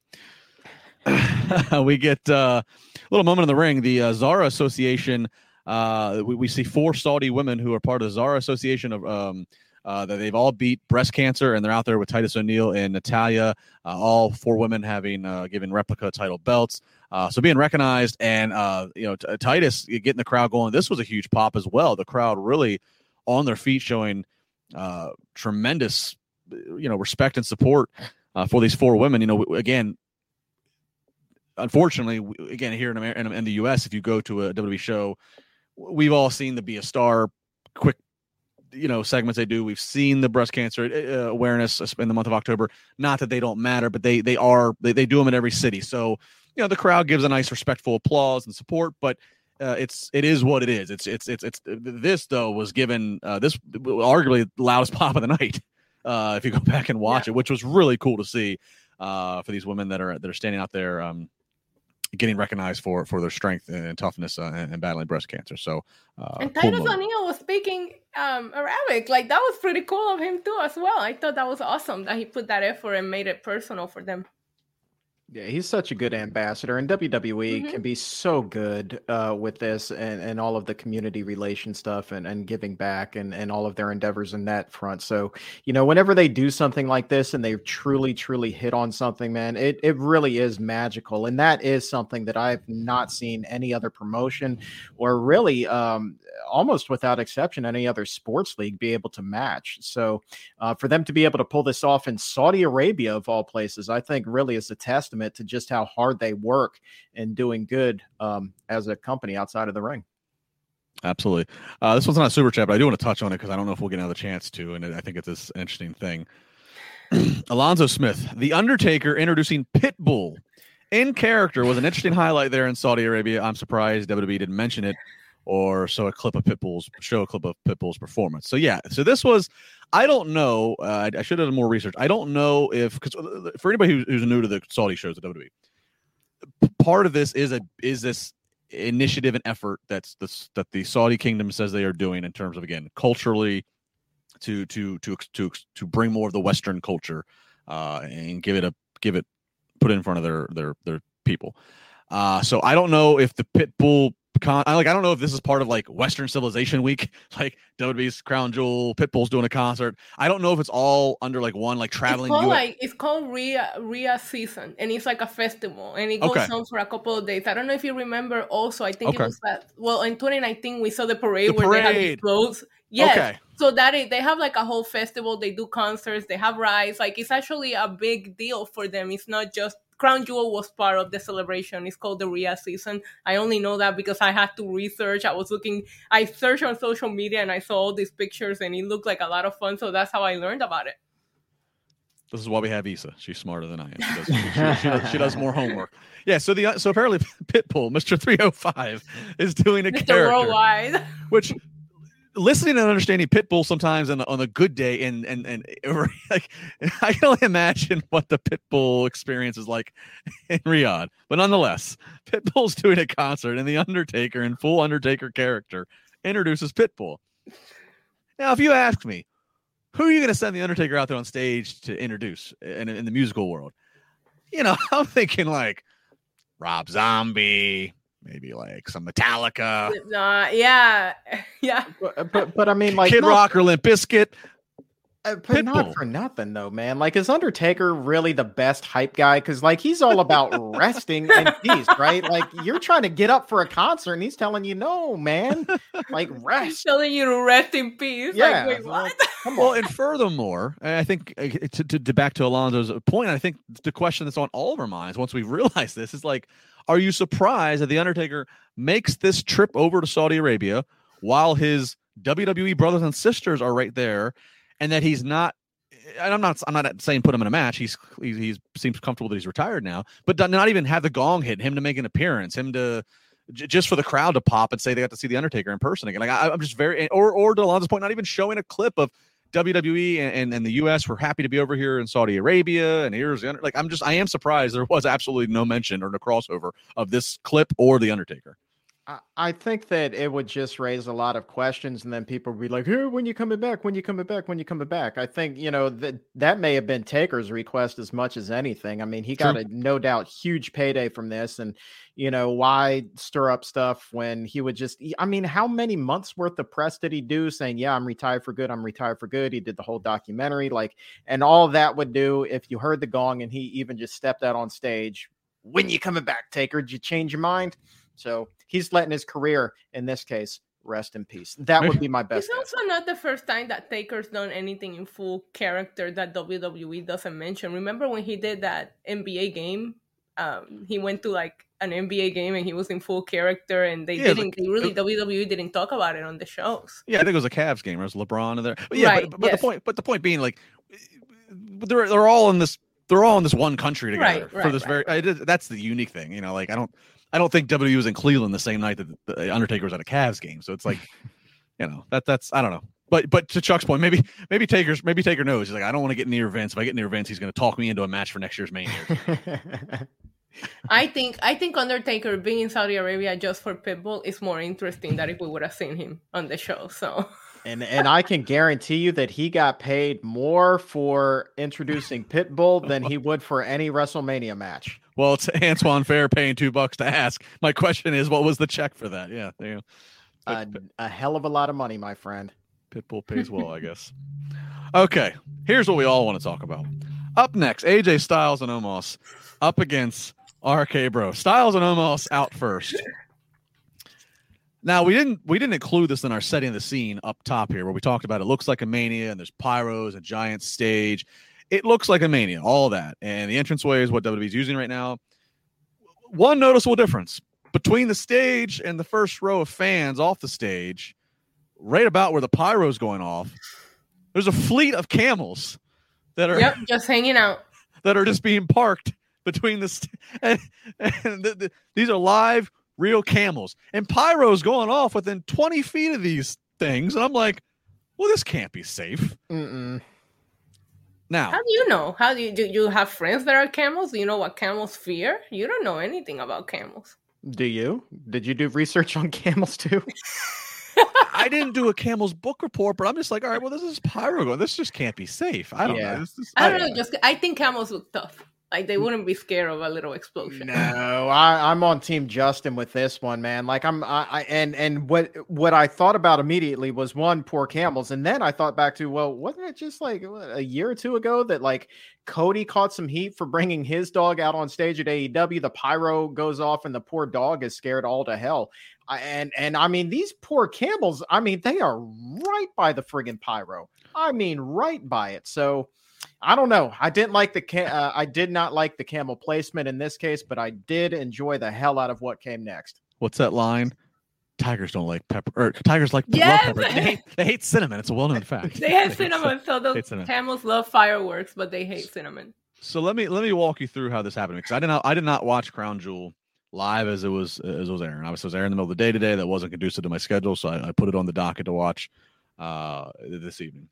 We get a little moment in the ring. The Zara Association. We see 4 Saudi women who are part of the Zara Association of that they've all beat breast cancer, and they're out there with Titus O'Neil and Natalia. All 4 women having given replica title belts. So being recognized, and Titus getting the crowd going. This was a huge pop as well. The crowd really on their feet, showing tremendous respect and support for these 4 women. Again. Unfortunately, again, here in the U.S., if you go to a WWE show, we've all seen the Be a Star quick, segments they do. We've seen the breast cancer awareness in the month of October. Not that they don't matter, but they do them in every city. So, the crowd gives a nice, respectful applause and support. But it is what it is. This though was given this arguably the loudest pop of the night. If you go back and watch it, which was really cool to see for these women that are standing out there. Getting recognized for their strength and toughness and battling breast cancer. So, and Titus O'Neil was speaking Arabic. Like, that was pretty cool of him too, as well. I thought that was awesome that he put that effort and made it personal for them. Yeah, he's such a good ambassador, and WWE can be so good with this and all of the community relation stuff and giving back and all of their endeavors in that front. So, whenever they do something like this and they've truly, truly hit on something, man, it really is magical. And that is something that I've not seen any other promotion or really almost without exception, any other sports league be able to match. So for them to be able to pull this off in Saudi Arabia, of all places, I think really is a testament to just how hard they work in doing good as a company outside of the ring. Absolutely. This one's not a super chat, but I do want to touch on it because I don't know if we'll get another chance to, and I think it's this interesting thing. Alonzo Smith, The Undertaker introducing Pitbull in character was an interesting highlight there in Saudi Arabia. I'm surprised WWE didn't mention it or show a clip of Pitbull's performance. So this was, I don't know. I should have done more research. I don't know because for anybody who's new to the Saudi shows at WWE, part of this is this initiative and effort that the Saudi kingdom says they are doing in terms of, again, culturally to bring more of the Western culture and put it in front of their people. So I don't know if the Pitbull I don't know if this is part of like Western Civilization Week, like WWE's Crown Jewel, Pitbull's doing a concert. I don't know if it's all under like one like traveling. It's called Rhea Season, and it's like a festival, and it goes on for a couple of days. I don't know if you remember. Also, I think it was that. Well, in 2019 we saw the parade where they had these clothes. Yes. Okay. So they have like a whole festival. They do concerts. They have rides. Like, it's actually a big deal for them. It's not just Crown Jewel was part of the celebration. It's called the Rhea Season. I only know that because I had to research. I searched on social media and I saw all these pictures and it looked like a lot of fun. So that's how I learned about it. This is why we have Issa. She's smarter than I am. She does more homework. Yeah. So apparently Pitbull, Mr. 305, is doing a Mr. character Worldwide, which. Listening and understanding Pitbull sometimes on a good day and like I can only imagine what the Pitbull experience is like in Riyadh. But nonetheless, Pitbull's doing a concert and the Undertaker in full Undertaker character introduces Pitbull. Now, if you ask me, who are you going to send the Undertaker out there on stage to introduce in the musical world? I'm thinking like Rob Zombie. Maybe like some Metallica. Yeah. But I mean, like Kid Rock or Limp Bizkit. But not for nothing though, man. Like, is Undertaker really the best hype guy? Because like he's all about resting in peace, right? Like, you're trying to get up for a concert and he's telling you, no, man, like rest. He's telling you to rest in peace. Yeah. Like, wait, what? Well, and furthermore, I think to back to Alonzo's point, I think the question that's on all of our minds once we realize this is like, are you surprised that the Undertaker makes this trip over to Saudi Arabia while his WWE brothers and sisters are right there, and that he's not and I'm not saying put him in a match. He seems comfortable that he's retired now, but not even have the gong hit, him to make an appearance, him to just for the crowd to pop and say they got to see the Undertaker in person again. Like I'm just very, or to Alonzo's point, not even showing a clip of WWE and the US. We're happy to be over here in Saudi Arabia, and here's the like. I am surprised there was absolutely no mention or no crossover of this clip or the Undertaker. I think that it would just raise a lot of questions, and then people would be like, "Hey, when you coming back? When you coming back? When you coming back?" I think that may have been Taker's request as much as anything. I mean, he got a no doubt huge payday from this, and why stir up stuff when he would just? I mean, how many months worth of press did he do saying, "Yeah, I'm retired for good. I'm retired for good." He did the whole documentary, and all that would do if you heard the gong and he even just stepped out on stage. When you coming back, Taker? Did you change your mind? So he's letting his career, in this case, rest in peace. That would be my best. It's also not the first time that Taker's done anything in full character that WWE doesn't mention. Remember when he did that NBA game? He went to an NBA game and he was in full character, and WWE didn't talk about it on the shows. Yeah, I think it was a Cavs game. There was LeBron in there. But yeah, right, but the point being, they're all in this. They're all in this one country together for this very. That's the unique thing, I don't think WWE was in Cleveland the same night that the Undertaker was at a Cavs game. So it's that's I don't know. But to Chuck's point, maybe Taker knows. He's like, I don't want to get near Vince. If I get near Vince, he's going to talk me into a match for next year's Mania. I think Undertaker being in Saudi Arabia just for Pitbull is more interesting than if we would have seen him on the show. So. And I can guarantee you that he got paid more for introducing Pitbull than he would for any WrestleMania match. Well, it's Antoine Fair paying $2 to ask. My question is, what was the check for that? Yeah, there you go. A hell of a lot of money, my friend. Pitbull pays well, I guess. Okay, here's what we all want to talk about. Up next, AJ Styles and Omos up against RK Bro. Styles and Omos out first. Now, we didn't include this in our setting the scene up top here, where we talked about it looks like a Mania and there's pyros, a giant stage. It looks like a Mania, all of that. And the entranceway is what WWE's using right now. One noticeable difference between the stage and the first row of fans off the stage, right about where the pyro's going off, there's a fleet of camels that are just hanging out, that are just being parked between these are live, real camels, and pyro's going off within 20 feet of these things. And I'm like, well, this can't be safe. Now, how do you know? How do you have friends that are camels? Do you know what camels fear? You don't know anything about camels. Do you? Did you do research on camels too? I didn't do a camel's book report, but I'm just like, all right, well, this is pyro going. This just can't be safe. I don't know. I don't know. I think camels look tough. Like, they wouldn't be scared of a little explosion. No, I'm on Team Justin with this one, man. Like, and what I thought about immediately was, one, poor camels, and then I thought back to, well, wasn't it just like a year or two ago that like Cody caught some heat for bringing his dog out on stage at AEW? The pyro goes off, and the poor dog is scared all to hell. And I mean, these poor camels, I mean, they are right by the friggin' pyro. I mean, right by it. So. I don't know. I did not like the camel placement in this case, but I did enjoy the hell out of what came next. What's that line? Tigers don't like pepper. Or tigers like pepper. They hate cinnamon. It's a well-known fact. They hate cinnamon. So those camels love fireworks, but they hate cinnamon. So let me walk you through how this happened, because I did not watch Crown Jewel live as it was airing. Obviously, it was airing in the middle of the day today. That wasn't conducive to my schedule, so I put it on the docket to watch this evening.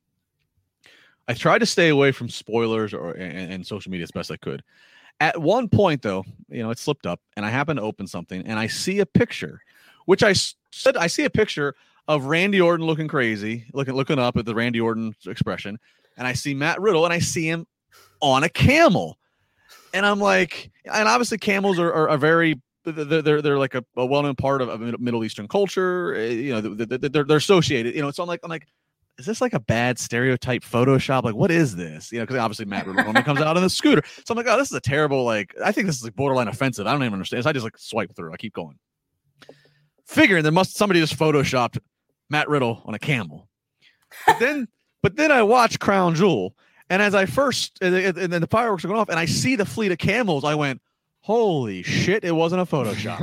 I tried to stay away from spoilers and social media as best I could. At one point, though, it slipped up, and I happened to open something, and I see a picture, which I see a picture of Randy Orton looking crazy, looking up at the Randy Orton expression, and I see Matt Riddle, and I see him on a camel, and I'm like, and obviously camels are very. They're like a well-known part of Middle Eastern culture. They're associated. So I'm like. Is this like a bad stereotype Photoshop? Like, what is this? Because obviously Matt Riddle comes out on the scooter. So I'm like, oh, this is a terrible, I think this is like borderline offensive. I don't even understand. So I just swipe through. I keep going. Figuring somebody just Photoshopped Matt Riddle on a camel. But then I watch Crown Jewel, and as and then the fireworks are going off, and I see the fleet of camels, I went, holy shit, it wasn't a Photoshop.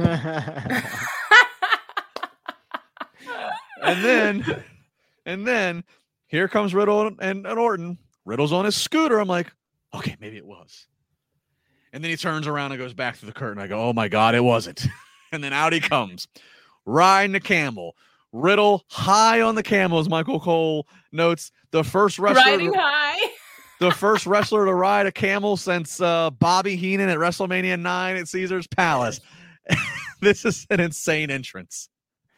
And then here comes Riddle and Orton Riddle's on his scooter. I'm like, okay, maybe it was. And then he turns around and goes back through the curtain. I go, oh my God, it wasn't. And then out he comes, riding the camel. Riddle high on the camel, as Michael Cole notes. The first wrestler riding high. The first wrestler to ride a camel since Bobby Heenan at WrestleMania 9 at Caesar's Palace. This is an insane entrance.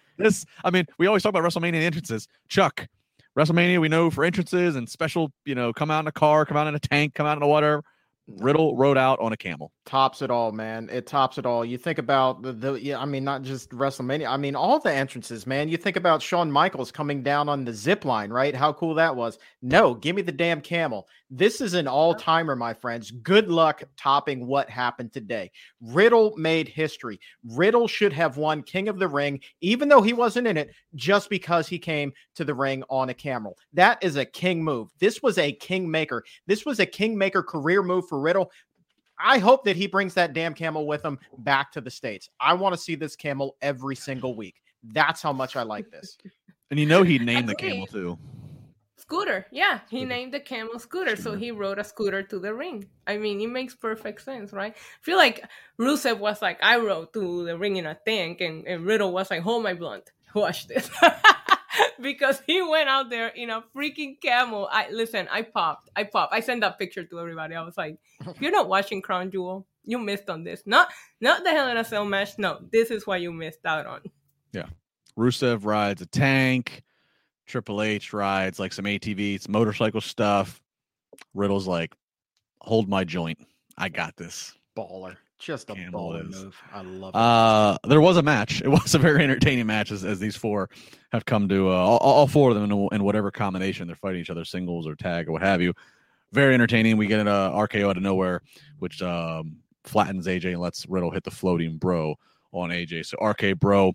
We always talk about WrestleMania entrances. Chuck, WrestleMania, we know for entrances and special, come out in a car, come out in a tank, come out in a whatever. Riddle rode out on a camel. Tops it all, man. It tops it all. You think about not just WrestleMania. All the entrances, man. You think about Shawn Michaels coming down on the zip line, right? How cool that was. No, give me the damn camel. This is an all-timer, my friends. Good luck topping what happened today. Riddle made history. Riddle should have won King of the Ring, even though he wasn't in it, just because he came to the ring on a camel. That is a king move. This was a kingmaker. This was a kingmaker career move for Riddle. I hope that he brings that damn camel with him back to the States. I want to see this camel every single week. That's how much I like this. And he named the camel too. Scooter. Yeah, he named the camel Scooter, so he rode a scooter to the ring. It makes perfect sense, right? I feel like Rusev was like, I rode to the ring in a tank, and Riddle was like, hold my blunt. Watch this. Because he went out there in a freaking camel. I popped. I sent that picture to everybody. I was like, if you're not watching Crown Jewel, you missed on this. Not the Hell in a Cell match. No, this is what you missed out on. Yeah. Rusev rides a tank. Triple H rides like some ATVs, motorcycle stuff. Riddle's like, hold my joint. I got this. Baller. Just a baller move. I love it. There was a match. It was a very entertaining match as these four have come to all four of them in whatever combination they're fighting each other, singles or tag or what have you. Very entertaining. We get an RKO out of nowhere, which flattens AJ and lets Riddle hit the floating bro on AJ. So RK Bro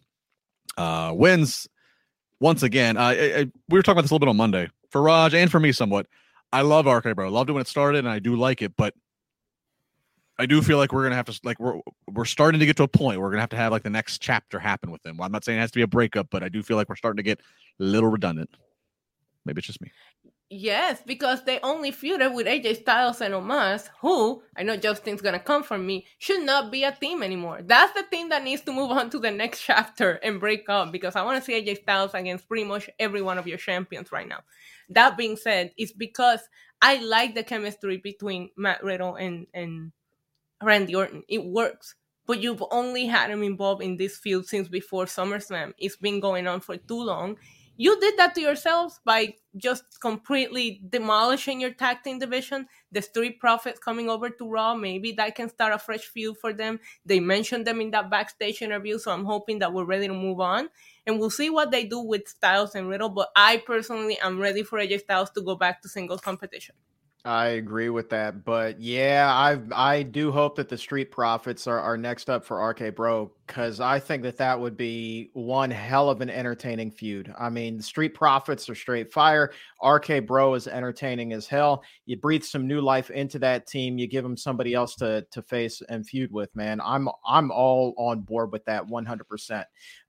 wins. Once again, we were talking about this a little bit on Monday. For Raj and for me somewhat, I love RK Bro. Loved it when it started, and I do like it, but I do feel like we're going to have to, we're starting to get to a point where we're going to have like the next chapter happen with them. Well, I'm not saying it has to be a breakup, but I do feel like we're starting to get a little redundant. Maybe it's just me. Yes, because they only feuded with AJ Styles and Omos, who, I know Justin's going to come for me, should not be a team anymore. That's the team that needs to move on to the next chapter and break up, because I want to see AJ Styles against pretty much every one of your champions right now. That being said, it's because I like the chemistry between Matt Riddle and Randy Orton. It works. But you've only had him involved in this feud since before SummerSlam. It's been going on for too long. You did that to yourselves by just completely demolishing your tag team division. The Street Profits coming over to Raw, maybe that can start a fresh feud for them. They mentioned them in that backstage interview, so I'm hoping that we're ready to move on. And we'll see what they do with Styles and Riddle, but I personally am ready for AJ Styles to go back to singles competition. I agree with that, but yeah, I do hope that the Street Profits are next up for RK Bro, because I think that would be one hell of an entertaining feud. The Street Profits are straight fire. RK Bro is entertaining as hell. You breathe some new life into that team. You give them somebody else to face and feud with, man. I'm all on board with that 100%.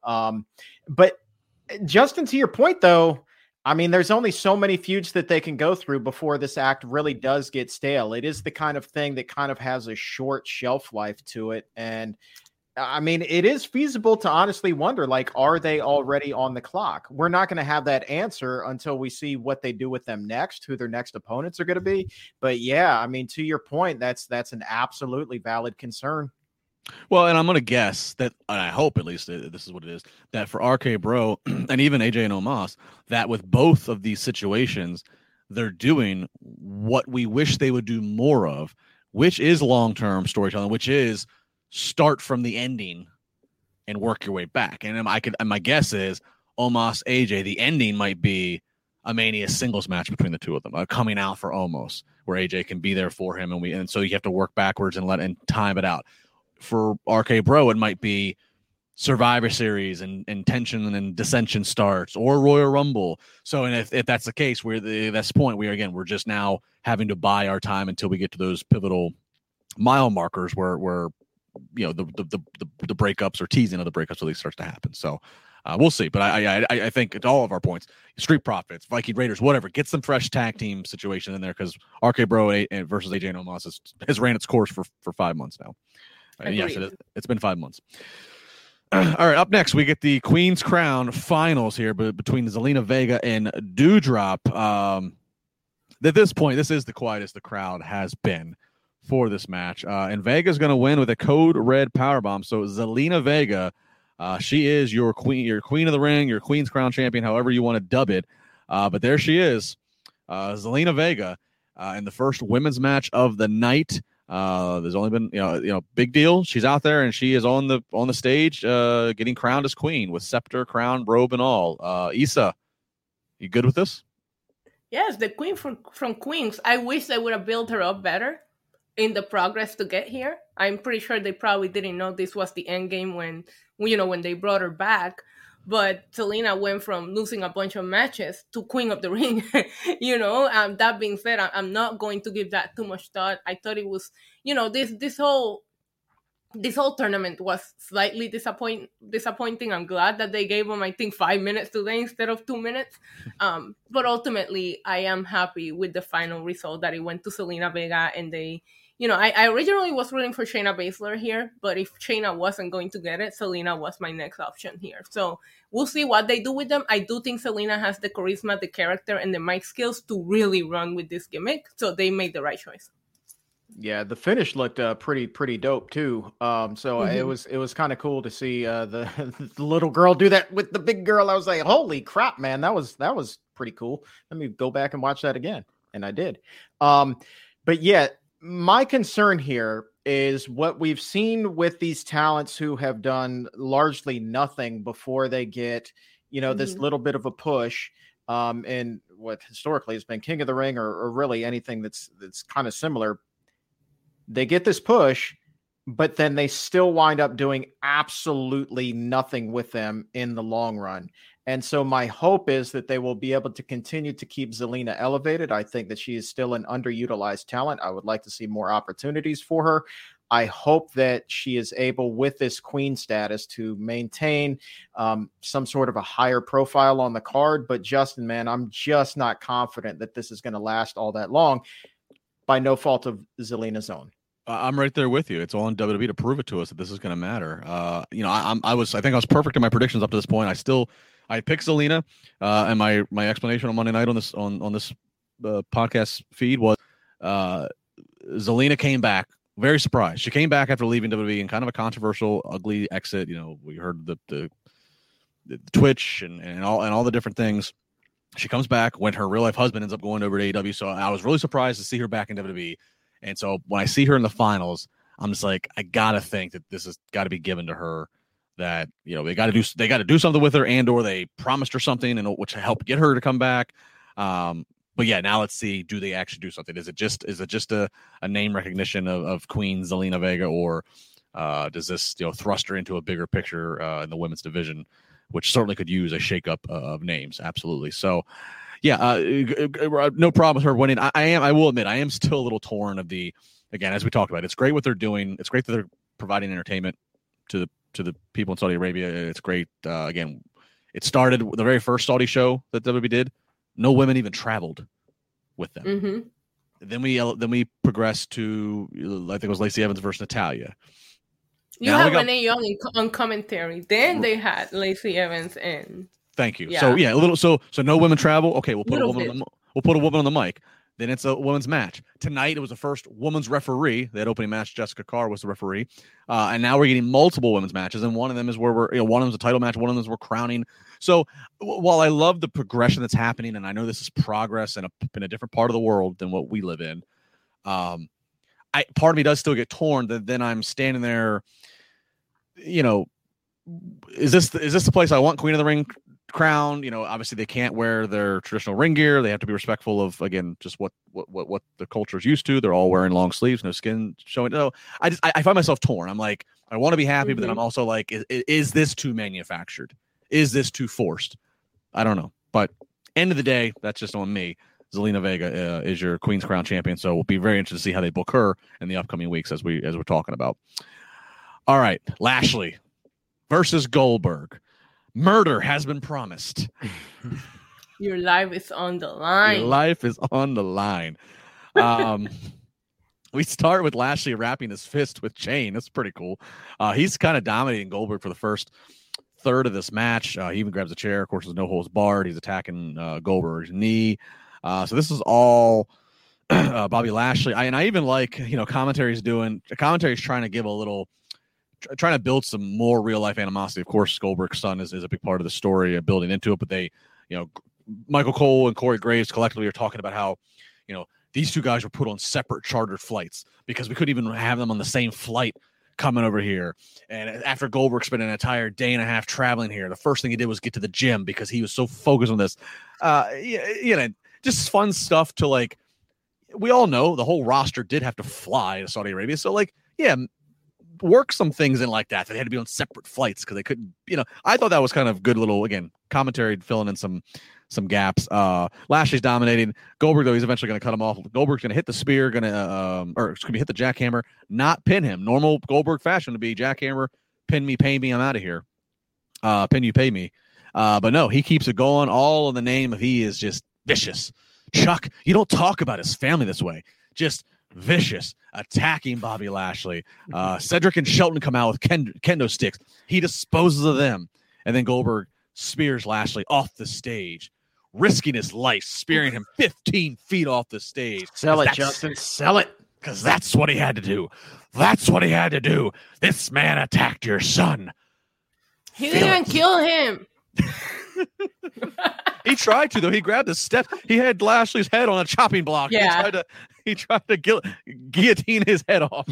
But Justin, to your point though, there's only so many feuds that they can go through before this act really does get stale. It is the kind of thing that kind of has a short shelf life to it. And it is feasible to honestly wonder, like, are they already on the clock? We're not going to have that answer until we see what they do with them next, who their next opponents are going to be. But yeah, to your point, that's an absolutely valid concern. Well, and I'm going to guess that, and I hope at least this is what it is, that for RK Bro and even AJ and Omos, that with both of these situations, they're doing what we wish they would do more of, which is long-term storytelling, which is start from the ending and work your way back. And my guess is Omos, AJ, the ending might be a Mania singles match between the two of them, coming out for Omos, where AJ can be there for him, and so you have to work backwards and time it out. For RK Bro, it might be Survivor Series and tension and dissension starts, or Royal Rumble. So, and if that's the case, that's the point. We're just now having to buy our time until we get to those pivotal mile markers where the breakups or teasing of the breakups really starts to happen. So, We'll see, but I think at all of our points, Street Profits, Viking Raiders, whatever, get some fresh tag team situation in there because RK Bro versus AJ and Omos has ran its course for 5 months now. Yes, it's been 5 months. All right, up next, we get the Queen's Crown finals here between Zelina Vega and Doudrop. At this point, this is the quietest the crowd has been for this match. And Vega's going to win with a Code Red Powerbomb. So Zelina Vega, she is your queen of the ring, your Queen's Crown champion, however you want to dub it. But there she is, Zelina Vega, in the first women's match of the night. There's only been, big deal. She's out there and she is on the stage, getting crowned as queen with scepter, crown, robe, and all. Isa, you good with this? Yes, the queen from Queens. I wish they would have built her up better in the progress to get here. I'm pretty sure they probably didn't know this was the end game when they brought her back. But Zelina went from losing a bunch of matches to Queen of the Ring. That being said, I'm not going to give that too much thought. I thought it was, this whole tournament was slightly disappointing. I'm glad that they gave them, I think, 5 minutes today instead of 2 minutes. But ultimately, I am happy with the final result that it went to Zelina Vega. And they, I originally was rooting for Shayna Baszler here, but if Shayna wasn't going to get it, Zelina was my next option here. So we'll see what they do with them. I do think Zelina has the charisma, the character, and the mic skills to really run with this gimmick. So they made the right choice. Yeah, the finish looked pretty dope too. It was kind of cool to see the little girl do that with the big girl. I was like, holy crap, man, that was pretty cool. Let me go back and watch that again, and I did. But yeah, my concern here is what we've seen with these talents who have done largely nothing before they get this little bit of a push. And what historically has been King of the Ring or really anything that's kind of similar. They get this push, but then they still wind up doing absolutely nothing with them in the long run. And so my hope is that they will be able to continue to keep Zelina elevated. I think that she is still an underutilized talent. I would like to see more opportunities for her. I hope that she is able, with this queen status, to maintain some sort of a higher profile on the card. But Justin, man, I'm just not confident that this is going to last all that long. By no fault of Zelina's own. I'm right there with you. It's all on WWE to prove it to us that this is going to matter. I think I was perfect in my predictions up to this point. I picked Zelina, and my explanation on Monday night on this podcast feed was Zelina came back very surprised. She came back after leaving WWE in kind of a controversial, ugly exit. We heard the Twitch and all the different things. She comes back when her real life husband ends up going over to AEW. So I was really surprised to see her back in WWE. And so when I see her in the finals, I'm just like, I gotta think that this has got to be given to her. That they got to do something with her, or they promised her something, and which helped get her to come back. But yeah, now let's see, do they actually do something? Is it just a name recognition of Queen Zelina Vega, or does this thrust her into a bigger picture in the women's division? Which certainly could use a shakeup of names. Absolutely. So, yeah, no problem with her winning. I will admit, I am still a little torn again, as we talked about, it's great what they're doing. It's great that they're providing entertainment to the people in Saudi Arabia. It's great. Again, it started with the very first Saudi show that WWE did. No women even traveled with them. Mm-hmm. Then we progressed to, I think it was Lacey Evans versus Natalya. You have Renee Young on commentary. Then they had Lacey Evans in. Thank you. Yeah. So yeah, so no women travel. Okay, we'll put a woman on the mic. Then it's a women's match. Tonight it was the first women's referee. That opening match, Jessica Carr was the referee, and now we're getting multiple women's matches. And one of them is where one of them is a title match. One of them is we're crowning. So while I love the progression that's happening, and I know this is progress in a different part of the world than what we live in, part of me does still get torn. That then I'm standing there. Is this the place I want Queen of the Ring crown? Obviously they can't wear their traditional ring gear. They have to be respectful of, again, just what the culture is used to. They're all wearing long sleeves, no skin showing. No, I find myself torn. I'm like, I want to be happy, but then I'm also like, is this too manufactured? Is this too forced? I don't know. But end of the day, that's just on me. Zelina Vega is your Queen's Crown champion, so we'll be very interested to see how they book her in the upcoming weeks as we're talking about. All right, Lashley versus Goldberg. Murder has been promised. Your life is on the line. Your life is on the line. We start with Lashley wrapping his fist with chain. That's pretty cool. He's kind of dominating Goldberg for the first third of this match. He even grabs a chair. Of course, there's no holds barred. He's attacking Goldberg's knee. So this is all Bobby Lashley. I even like, commentary's trying to give a little, trying to build some more real life animosity. Of course, Goldberg's son is a big part of the story, building into it. But they, Michael Cole and Corey Graves collectively are talking about how, these two guys were put on separate chartered flights because we couldn't even have them on the same flight coming over here. And after Goldberg spent an entire day and a half traveling here, the first thing he did was get to the gym because he was so focused on this. Just fun stuff to, like, we all know the whole roster did have to fly to Saudi Arabia. So, work some things in like that. They had to be on separate flights because they couldn't, I thought that was kind of good little, again, commentary filling in some gaps. Lashley's dominating. Goldberg, though, he's eventually going to cut him off. Goldberg's going to hit the spear, hit the jackhammer, not pin him. Normal Goldberg fashion to be jackhammer, pin me, pay me, I'm out of here. Pin you, pay me. But no, he keeps it going, all in the name of he is just vicious. Chuck, you don't talk about his family this way. Just vicious, attacking Bobby Lashley. Cedric and Shelton come out with kendo sticks. He disposes of them. And then Goldberg spears Lashley off the stage, risking his life, spearing him 15 feet off the stage. Sell it, Justin. Sell it. Because that's what he had to do. That's what he had to do. This man attacked your son. He didn't kill him. He tried to, though. He grabbed the step. He had Lashley's head on a chopping block. Yeah. He tried to guillotine his head off.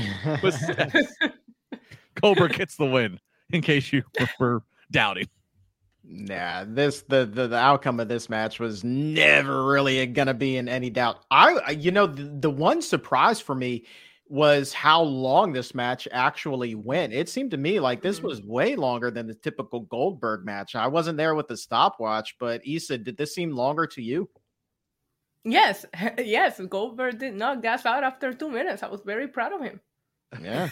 Goldberg gets the win, in case you were doubting. Nah, the outcome of this match was never really gonna be in any doubt. The one surprise for me was how long this match actually went. It seemed to me like this was way longer than the typical Goldberg match. I wasn't there with the stopwatch, but Issa, did this seem longer to you? Yes. Goldberg did not gas out after 2 minutes. I was very proud of him. Yeah.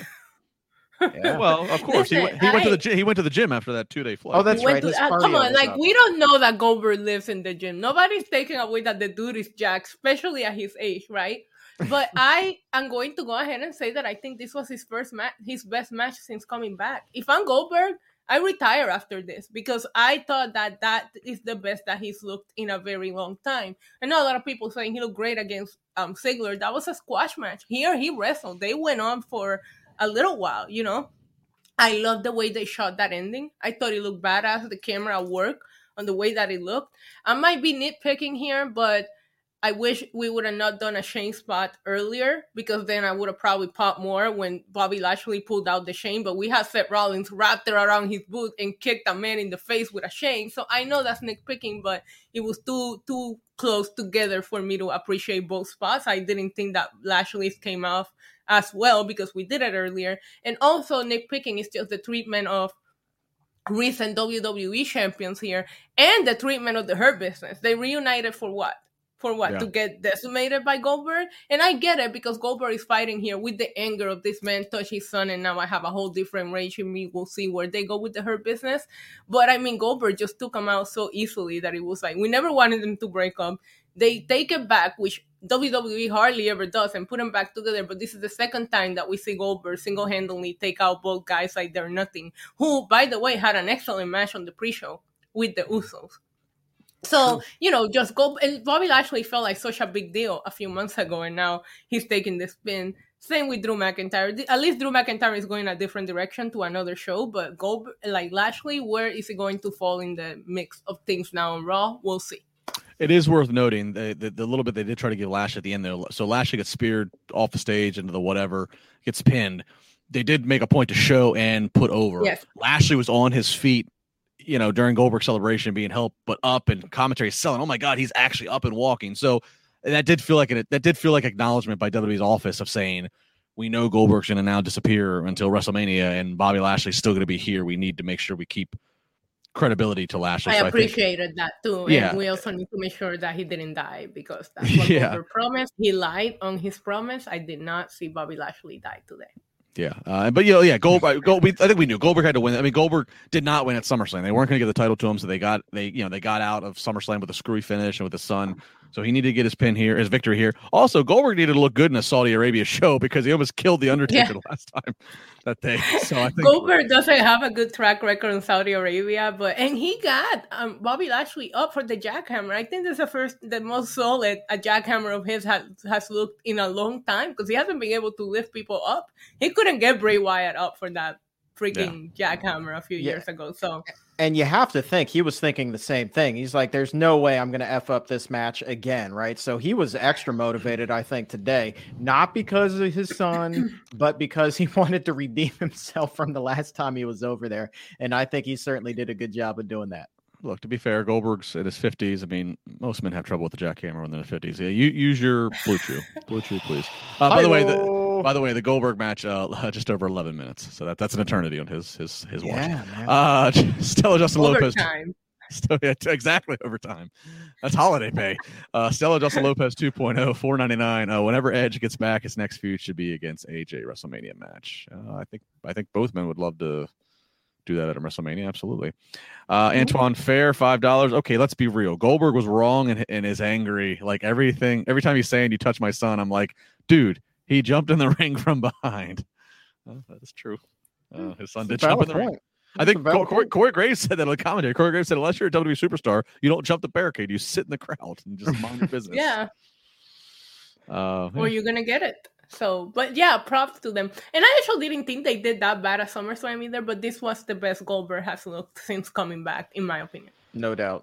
Yeah. Well, of course, he went to the gym after that 2-day flight. Oh, that's right. Come on, we don't know that Goldberg lives in the gym. Nobody's taking away that the dude is jacked, especially at his age, right? But I am going to go ahead and say that I think this was his best match since coming back. If I'm Goldberg, I retire after this because I thought that is the best that he's looked in a very long time. I know a lot of people saying he looked great against Ziggler. That was a squash match. Here he wrestled. They went on for a little while, I love the way they shot that ending. I thought it looked badass. The camera worked on the way that it looked. I might be nitpicking here, but I wish we would have not done a Shane spot earlier because then I would have probably popped more when Bobby Lashley pulled out the Shane. But we had Seth Rollins wrapped it around his boot and kicked a man in the face with a Shane. So I know that's nitpicking, but it was too close together for me to appreciate both spots. I didn't think that Lashley's came off as well because we did it earlier. And also nitpicking is just the treatment of recent WWE champions here and the treatment of the Hurt Business. They reunited for what? Yeah. To get decimated by Goldberg? And I get it because Goldberg is fighting here with the anger of this man touch his son and now I have a whole different rage in me. We'll see where they go with the Hurt Business. But I mean, Goldberg just took him out so easily that it was like, we never wanted them to break up. They take it back, which WWE hardly ever does, and put them back together. But this is the second time that we see Goldberg single-handedly take out both guys like they're nothing. Who, by the way, had an excellent match on the pre-show with the Usos. So, just go. And Bobby Lashley felt like such a big deal a few months ago, and now he's taking the spin. Same with Drew McIntyre. At least Drew McIntyre is going a different direction to another show, but Lashley, where is he going to fall in the mix of things now on Raw? We'll see. It is worth noting the little bit they did try to give Lashley at the end there. So Lashley gets speared off the stage into the whatever, gets pinned. They did make a point to show and put over. Yes. Lashley was on his feet, during Goldberg's celebration, being helped, but up, and commentary selling, oh my God, he's actually up and walking. So that did feel like acknowledgement by WWE's office of saying, we know Goldberg's going to now disappear until WrestleMania, and Bobby Lashley's still going to be here. We need to make sure we keep credibility to Lashley. I appreciated that too. And we also need to make sure that he didn't die because that's what Goldberg promised. He lied on his promise. I did not see Bobby Lashley die today. Yeah, but Goldberg. I think we knew Goldberg had to win. I mean, Goldberg did not win at SummerSlam. They weren't going to give the title to him, so they got out of SummerSlam with a screwy finish and with the Sun. So he needed to get his victory here. Also, Goldberg needed to look good in a Saudi Arabia show because he almost killed the Undertaker the last time that day. So I think Goldberg doesn't have a good track record in Saudi Arabia, and he got Bobby Lashley up for the jackhammer. I think this is the most solid a jackhammer of his has looked in a long time because he hasn't been able to lift people up. He couldn't get Bray Wyatt up for that freaking jackhammer a few years ago. So. And you have to think he was thinking the same thing. He's like, there's no way I'm going to F up this match again, right? So he was extra motivated, I think, today, not because of his son, but because he wanted to redeem himself from the last time he was over there. And I think he certainly did a good job of doing that. Look, to be fair, Goldberg's in his 50s. I mean, most men have trouble with the jackhammer when they're in their 50s. Yeah, use your Blue Chew. Blue Chew, please. By the way, the Goldberg match just over 11 minutes. So that's an eternity on his watch. Stella Justin Lopez. Exactly, overtime. That's holiday pay. Stella Justin Lopez 2.0, $4.99. Whenever Edge gets back, his next feud should be against AJ WrestleMania match. I think both men would love to do that at a WrestleMania. Absolutely. Antoine Fair, $5. Okay, let's be real. Goldberg was wrong and is angry. Like every time he's saying, "You touch my son," I'm like, dude, he jumped in the ring from behind. That is true. His son did jump in the ring. I think Corey Graves said that on the commentary. Corey Graves said, unless you're a WWE superstar, you don't jump the barricade. You sit in the crowd and just mind your business. Yeah. Or you're going to get it. So, but yeah, props to them. And I actually didn't think they did that bad at SummerSlam either, but this was the best Goldberg has looked since coming back, in my opinion. No doubt.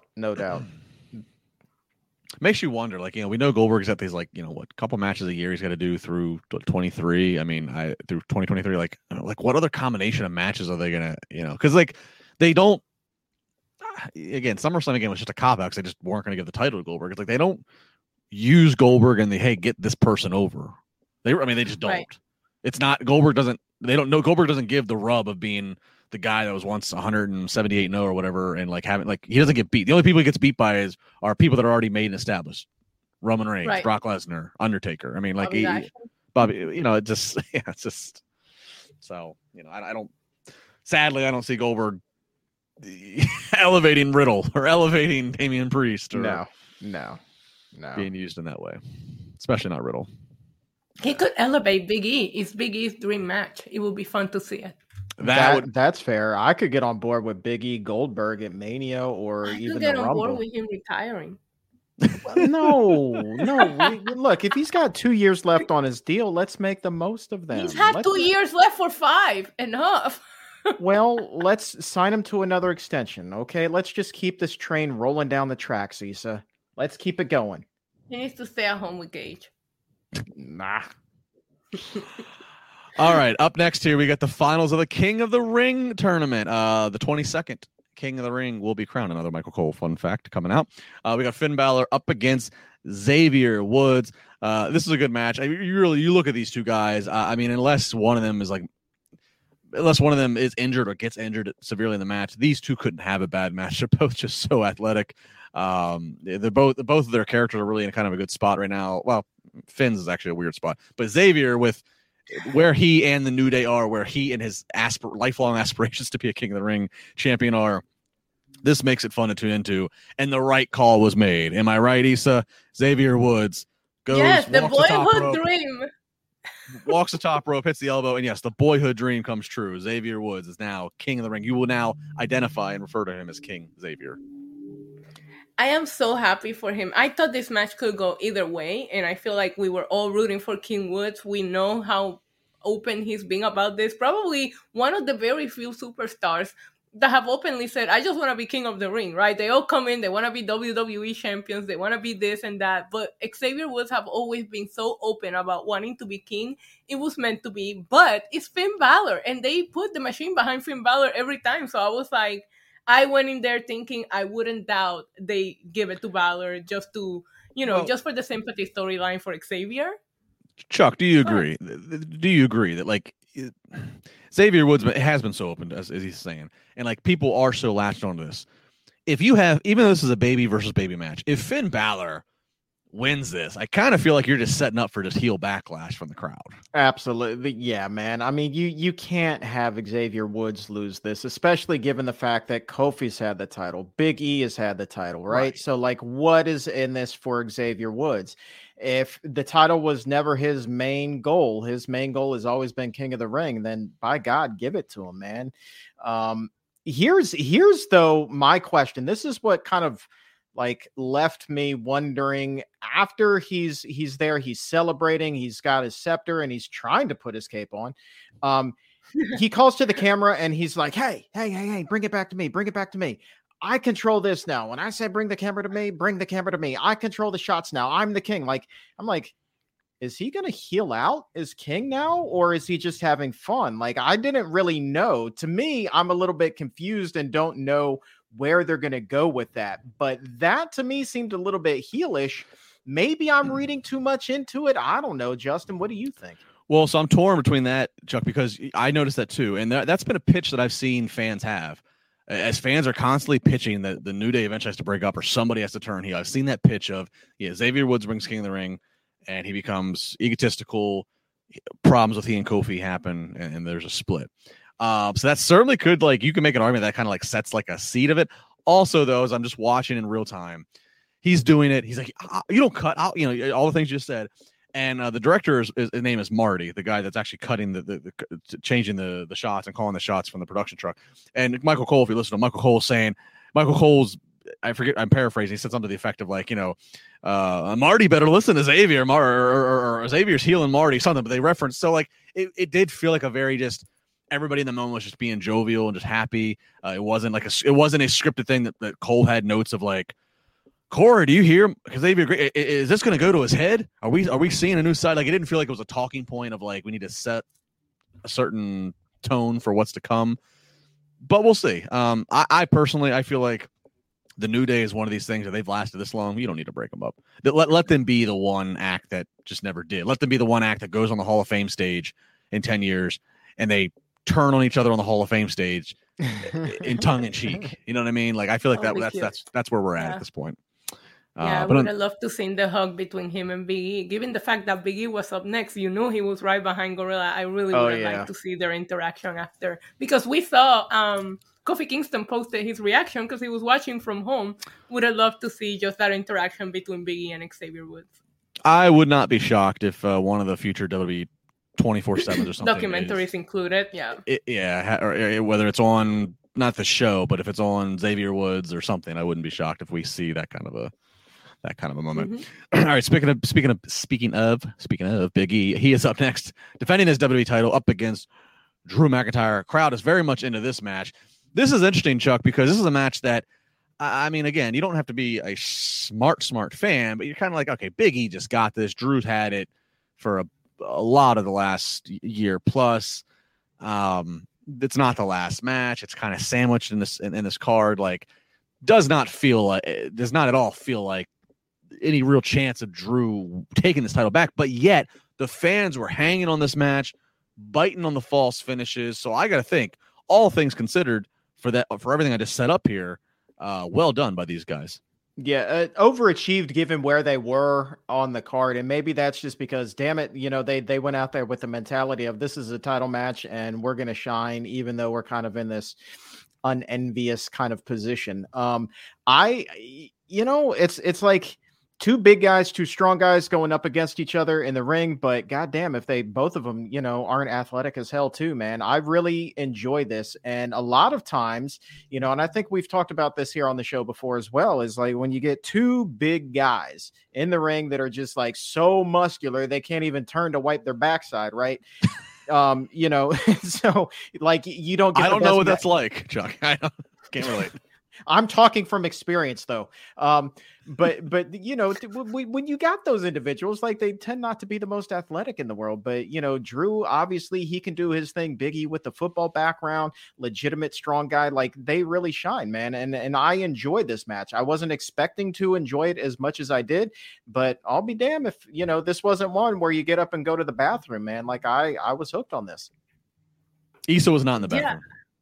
Makes you wonder, we know Goldberg's at these, couple matches a year he's got to do through 23. I mean, through 2023, what other combination of matches are they going to, because, they don't, again, SummerSlam again was just a cop-out because they just weren't going to give the title to Goldberg. It's they don't use Goldberg and hey, get this person over. They just don't. Right. It's not, Goldberg doesn't give the rub of being the guy that was once 178-0 or whatever, and he doesn't get beat. The only people he gets beat by are people that are already made and established. Roman Reigns, Brock Lesnar, Undertaker. I mean, Bobby, it's just so, I don't, sadly, I don't see Goldberg elevating Riddle or elevating Damian Priest or no being used in that way, especially not Riddle. He could elevate Big E. It's Big E's dream match. It would be fun to see it. That's fair. I could get on board with Big E Goldberg at Mania or even the Rumble. I could get on board with him retiring. No. Look, if he's got 2 years left on his deal, let's make the most of them. He's had 2 years left for 5. Enough. Well, let's sign him to another extension, okay? Let's just keep this train rolling down the tracks, Issa. Let's keep it going. He needs to stay at home with Gage. Nah. All right, up next here, we got the finals of the King of the Ring tournament. The 22nd King of the Ring will be crowned. Another Michael Cole fun fact coming out. We got Finn Balor up against Xavier Woods. This is a good match. You look at these two guys. Unless one of them is injured or gets injured severely in the match, these two couldn't have a bad match. They're both just so athletic. They're both of their characters are really in kind of a good spot right now. Well, Finn's is actually a weird spot, but Xavier, with where he and the New Day are, where he and his lifelong aspirations to be a King of the Ring champion are, this makes it fun to tune into. And the right call was made. Am I right, Issa? Xavier Woods goes. Yes, the boyhood dream. Walks the top rope, hits the elbow, and yes, the boyhood dream comes true. Xavier Woods is now King of the Ring. You will now identify and refer to him as King Xavier. I am so happy for him. I thought this match could go either way, and I feel like we were all rooting for King Woods. We know how open he's been about this. Probably one of the very few superstars that have openly said, I just want to be King of the Ring, right? They all come in, they want to be WWE champions, they want to be this and that. But Xavier Woods have always been so open about wanting to be king. It was meant to be, but it's Finn Balor, and they put the machine behind Finn Balor every time. So I was like, I went in there thinking I wouldn't doubt they give it to Balor just to, just for the sympathy storyline for Xavier. Chuck, do you agree? Do you agree that Xavier Woods has been so open as he's saying, and people are so latched onto this? If you have, even though this is a baby versus baby match, if Finn Balor wins this, I kind of feel like you're just setting up for just heel backlash from the crowd. Absolutely. Yeah, man. I mean, you can't have Xavier Woods lose this, especially given the fact that Kofi's had the title. Big E has had the title, right? So, like, what is in this for Xavier Woods? If the title was never his main goal has always been King of the Ring, then by God, give it to him, man. Here's though my question. This is what kind of like left me wondering after he's there, he's celebrating, he's got his scepter and he's trying to put his cape on. He calls to the camera and he's like, hey, bring it back to me. I control this now. When I say bring the camera to me, I control the shots now. I'm the king. Like, I'm like, is he going to heel out as king now? Or is he just having fun? Like, I didn't really know. To me, I'm a little bit confused and don't know where they're going to go with that. But that to me seemed a little bit heelish. Maybe I'm reading too much into it. I don't know, Justin. What do you think? Well, so I'm torn between that, Chuck, because I noticed that too. And that's been a pitch that I've seen fans have. As fans are constantly pitching that the New Day eventually has to break up or somebody has to turn heel. I've seen that pitch of, Xavier Woods brings King of the Ring and he becomes egotistical. Problems with he and Kofi happen and there's a split. So that certainly could, like, you can make an argument that kind of like sets like a seed of it. Also, though, as I'm just watching in real time, he's doing it. He's like, you don't cut out, all the things you just said. And the director his name is Marty, the guy that's actually cutting the changing the shots and calling the shots from the production truck. And Michael Cole, if you listen to Michael Cole saying, I forget, I'm paraphrasing. He said something to the effect of like, Marty better listen to Xavier, or Xavier's healing Marty, something. But they referenced, so like it did feel like a very just everybody in the moment was just being jovial and just happy. It wasn't a scripted thing that Cole had notes of like, Corey, do you hear Xavier? Is this going to go to his head? Are we seeing a new side? Like, it didn't feel like it was a talking point of like we need to set a certain tone for what's to come. But we'll see. I personally, I feel like the New Day is one of these things that they've lasted this long. You don't need to break them up. Let them be the one act that just never did. Let them be the one act that goes on the Hall of Fame stage in 10 years and they turn on each other on the Hall of Fame stage in tongue in cheek. You know what I mean? Like, I feel like that's where we're at this point. I would have loved to see the hug between him and Big E. Given the fact that Big E was up next, he was right behind Gorilla. I really would have liked to see their interaction after. Because we saw Kofi Kingston posted his reaction because he was watching from home. Would have loved to see just that interaction between Big E and Xavier Woods. I would not be shocked if one of the future WWE 24/7s or something documentaries included, or whether it's on not the show, but if it's on Xavier Woods or something, I wouldn't be shocked if we see that kind of a moment. Mm-hmm. All right, speaking of Big E, he is up next, defending his WWE title up against Drew McIntyre. Crowd is very much into this match. This is interesting, Chuck, because this is a match that, I mean, again, you don't have to be a smart fan, but you're kind of like, okay, Big E just got this. Drew's had it for a lot of the last year plus. It's not the last match. It's kind of sandwiched in this card. Like, does not at all feel like any real chance of Drew taking this title back. But yet the fans were hanging on this match, biting on the false finishes. So I got to think, all things considered, for everything I just set up here, well done by these guys. Yeah, overachieved given where they were on the card. And maybe that's just because, damn it, they went out there with the mentality of this is a title match and we're going to shine, even though we're kind of in this unenvious kind of position. It's like two big guys, two strong guys going up against each other in the ring. But goddamn, if both of them, aren't athletic as hell too, man. I really enjoy this. And a lot of times, and I think we've talked about this here on the show before as well, is like when you get two big guys in the ring that are just like so muscular, they can't even turn to wipe their backside, right? So like you don't get, I don't know what that's like, Chuck. I can't relate. I'm talking from experience though. But when you got those individuals, like they tend not to be the most athletic in the world, but Drew, obviously he can do his thing. Big E with the football background, legitimate strong guy, like they really shine, man. And I enjoyed this match. I wasn't expecting to enjoy it as much as I did, but I'll be damned if, this wasn't one where you get up and go to the bathroom, man. Like I was hooked on this. Issa was not in the bathroom.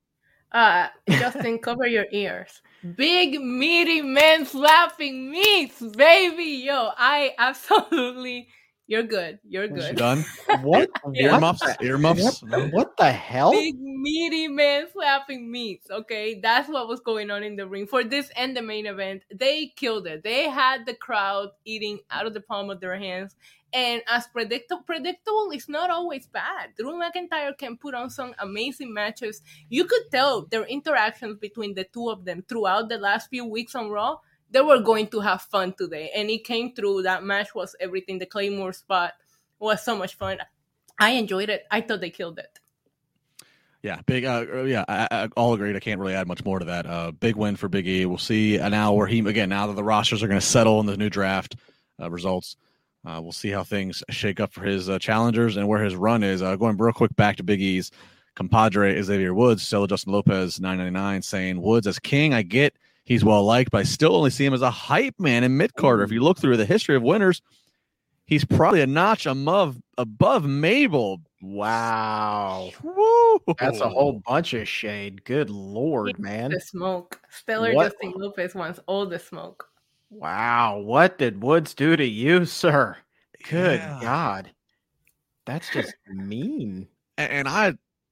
Justin, cover your ears. Big meaty men slapping meats, baby. Yo, I absolutely. You're good. You're Is she good. done? What? Earmuffs. What Earmuffs. what the hell? Big meaty men slapping meats. Okay, that's what was going on in the ring for this and the main event. They killed it. They had the crowd eating out of the palm of their hands. And as predictable is not always bad. Drew McIntyre can put on some amazing matches. You could tell their interactions between the two of them throughout the last few weeks on Raw. They were going to have fun today, and it came through. That match was everything. The Claymore spot was so much fun. I enjoyed it. I thought they killed it. Yeah, big. I all agreed. I can't really add much more to that. Big win for Big E. We'll see now where now that the rosters are going to settle in the new draft results. We'll see how things shake up for his challengers and where his run is. Going real quick back to Big E's compadre Xavier Woods, Stella Justin Lopez 999 saying Woods as king. I get he's well liked, but I still only see him as a hype man in mid-carder. If you look through the history of winners, he's probably a notch above Mabel. Wow. Woo! That's a whole bunch of shade. Good Lord, man. The smoke. Stellar Justin Lopez wants all the smoke. Wow. What did Woods do to you, sir? Good God. That's just mean. I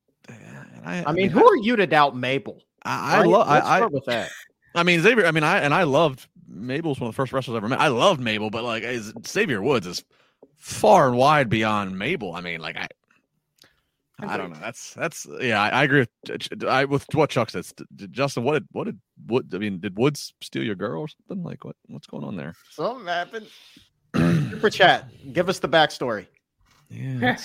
mean, who are you to doubt Mabel? Let's start with that. I mean, Xavier, I loved Mabel's one of the first wrestlers I ever met. I loved Mabel, but like Xavier Woods is far and wide beyond Mabel. I mean, like I don't know. That's I agree with what Chuck said. Justin, did Woods steal your girl or something? Like what's going on there? Something happened. Super chat. Give us the backstory. Yeah,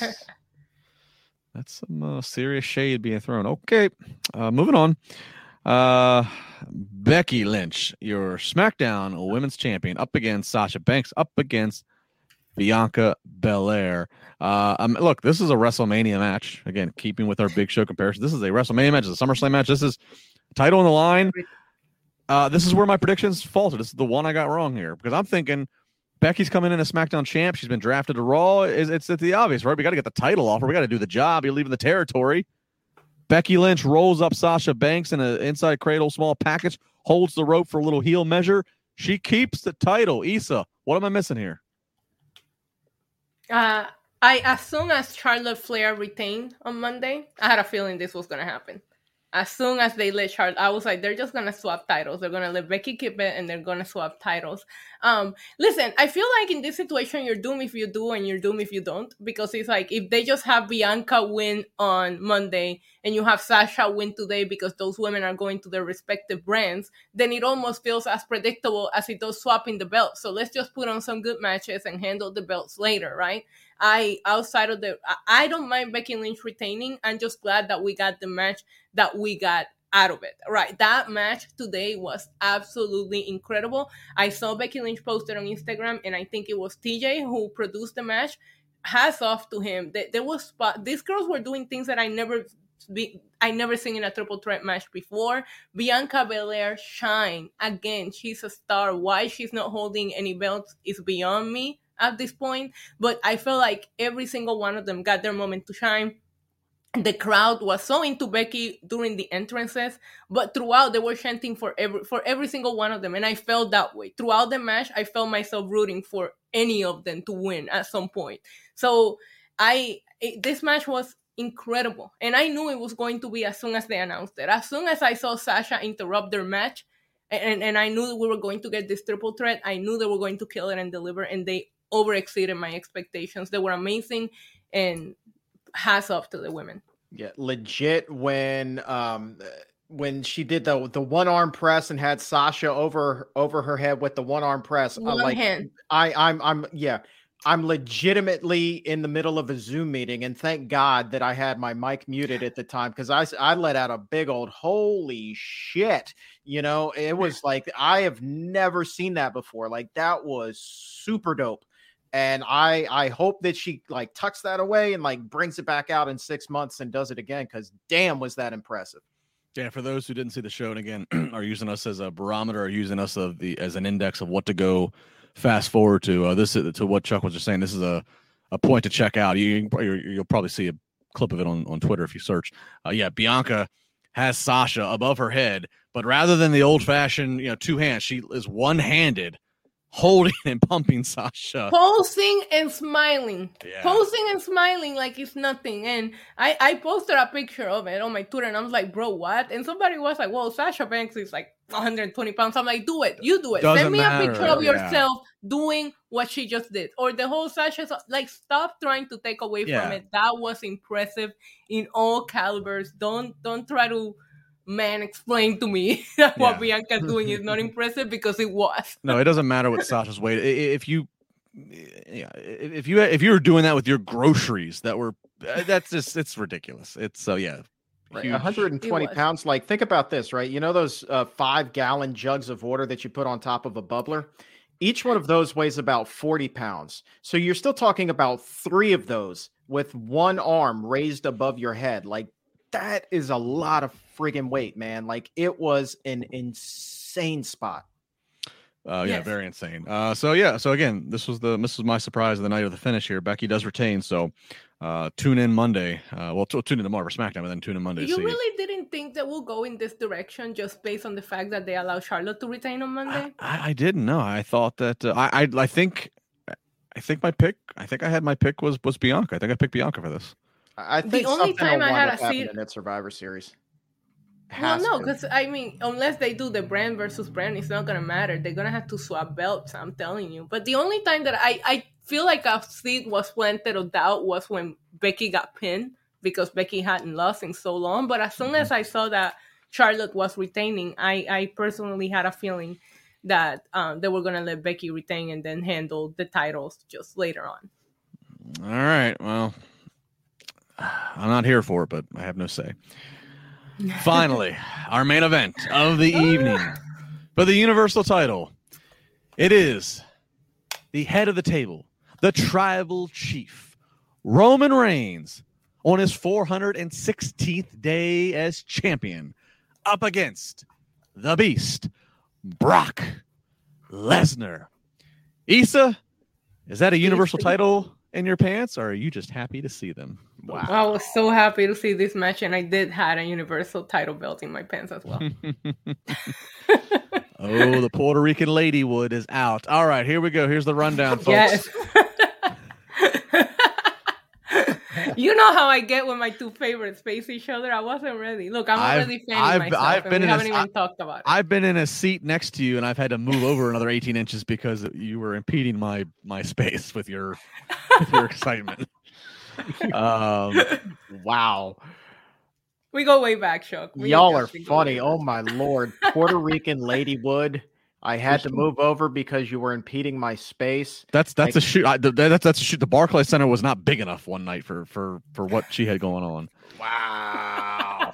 that's some serious shade being thrown. Okay, moving on. Becky Lynch, your SmackDown Women's Champion, up against Sasha Banks, up against Bianca Belair. Look, this is a WrestleMania match. Again, keeping with our Big Show comparison, this is a WrestleMania match. It's a SummerSlam match. This is title on the line. This is where my predictions faltered. This is the one I got wrong here because I'm thinking Becky's coming in as SmackDown champ. She's been drafted to Raw. It's the obvious, right? We got to get the title off her. We got to do the job. You're leaving the territory. Becky Lynch rolls up Sasha Banks in an inside cradle small package, holds the rope for a little heel measure. She keeps the title. Issa, what am I missing here? As soon as Charlotte Flair retained on Monday, I had a feeling this was going to happen. As soon as they let Charlotte, I was like, they're just going to swap titles. They're going to let Becky keep it, and they're going to swap titles. Listen, I feel like in this situation, you're doomed if you do, and you're doomed if you don't. Because it's like, if they just have Bianca win on Monday, and you have Sasha win today because those women are going to their respective brands, then it almost feels as predictable as it does swapping the belts. So let's just put on some good matches and handle the belts later, right? I don't mind Becky Lynch retaining. I'm just glad that we got the match that we got out of it. Right. That match today was absolutely incredible. I saw Becky Lynch posted on Instagram, and I think it was TJ who produced the match. Hats off to him. These girls were doing things that I never seen in a triple threat match before. Bianca Belair shine again. She's a star. Why she's not holding any belts is beyond me at this point, but I feel like every single one of them got their moment to shine. The crowd was so into Becky during the entrances, but throughout they were chanting for every single one of them, and I felt that way throughout the match. I felt myself rooting for any of them to win at some point. So this match was incredible, and I knew it was going to be as soon as they announced it. As soon as I saw Sasha interrupt their match, and I knew that we were going to get this triple threat, I knew they were going to kill it and deliver, and they overexceeded my expectations. They were amazing, and hats off to the women. Yeah, legit. When she did the one arm press and had Sasha over her head with the one arm press, hand. I'm legitimately in the middle of a Zoom meeting, and thank God that I had my mic muted at the time because I let out a big old holy shit. You know, it was like I have never seen that before. Like that was super dope. And I hope that she like tucks that away and like brings it back out in 6 months and does it again, because damn, was that impressive. Yeah, for those who didn't see the show and again are using us as a barometer, or using us as an index of what to go fast forward to, to what Chuck was just saying. This is a point to check out. You'll probably see a clip of it on Twitter if you search. Bianca has Sasha above her head, but rather than the old-fashioned, 2 hands, she is one-handed holding and pumping Sasha. Posing and smiling. Yeah. Posing and smiling like it's nothing. And I posted a picture of it on my Twitter, and I was like, bro, what? And somebody was like, well, Sasha Banks is like 120 pounds. I'm like, do it. You do it. Send me a picture of yourself doing what she just did. Or the whole Sasha, like, stop trying to take away from it. That was impressive in all calibers. Don't try to explain to me that what Bianca's doing is not impressive, because it was. No, it doesn't matter what Sasha's weight. If you were doing that with your groceries, that's just, it's ridiculous. It's right. 120 pounds. Like, think about this, right? You know those 5-gallon jugs of water that you put on top of a bubbler? Each one of those weighs about 40 pounds. So you're still talking about 3 of those with one arm raised above your head. Like, that is a lot of friggin' weight, man. Like, it was an insane spot. Yes. Very insane. So again, this was my surprise of the night of the finish here. Becky does retain, so tune in Monday. Tune in tomorrow for SmackDown, and then tune in Monday. You really didn't think that we'll go in this direction just based on the fact that they allowed Charlotte to retain on Monday? I didn't know. I thought that I think my pick. I think I had my pick was Bianca. I think I picked Bianca for this. I think the only time I had a seat in that Survivor Series. Well, no, because I mean, unless they do the brand versus brand, it's not gonna matter. They're gonna have to swap belts. I'm telling you. But the only time that I feel like a seed was planted of doubt was when Becky got pinned, because Becky hadn't lost in so long. But as soon as I saw that Charlotte was retaining, I personally had a feeling that they were gonna let Becky retain and then handle the titles just later on. All right. Well, I'm not here for it, but I have no say. Finally, our main event of the evening for the Universal title. It is the head of the table, the tribal chief, Roman Reigns, on his 416th day as champion, up against the Beast, Brock Lesnar. Issa, is that a Universal title in your pants, or are you just happy to see them? Wow. I was so happy to see this match, and I did have a Universal title belt in my pants as well. Oh, the Puerto Rican Ladywood is out. All right, here we go. Here's the rundown, folks. Yes. You know how I get when my two favorites face each other. I wasn't ready. Look, I'm already fanning myself, and we haven't even talked about it. I've been in a seat next to you, and I've had to move over another 18 inches because you were impeding my space with your excitement. Wow. We go way back, Chuck. Y'all are funny. Oh my Lord. Puerto Rican Ladywood. I had to move over because you were impeding my space. That's a shoot. That's a shoot. The Barclays Center was not big enough one night for what she had going on. Wow.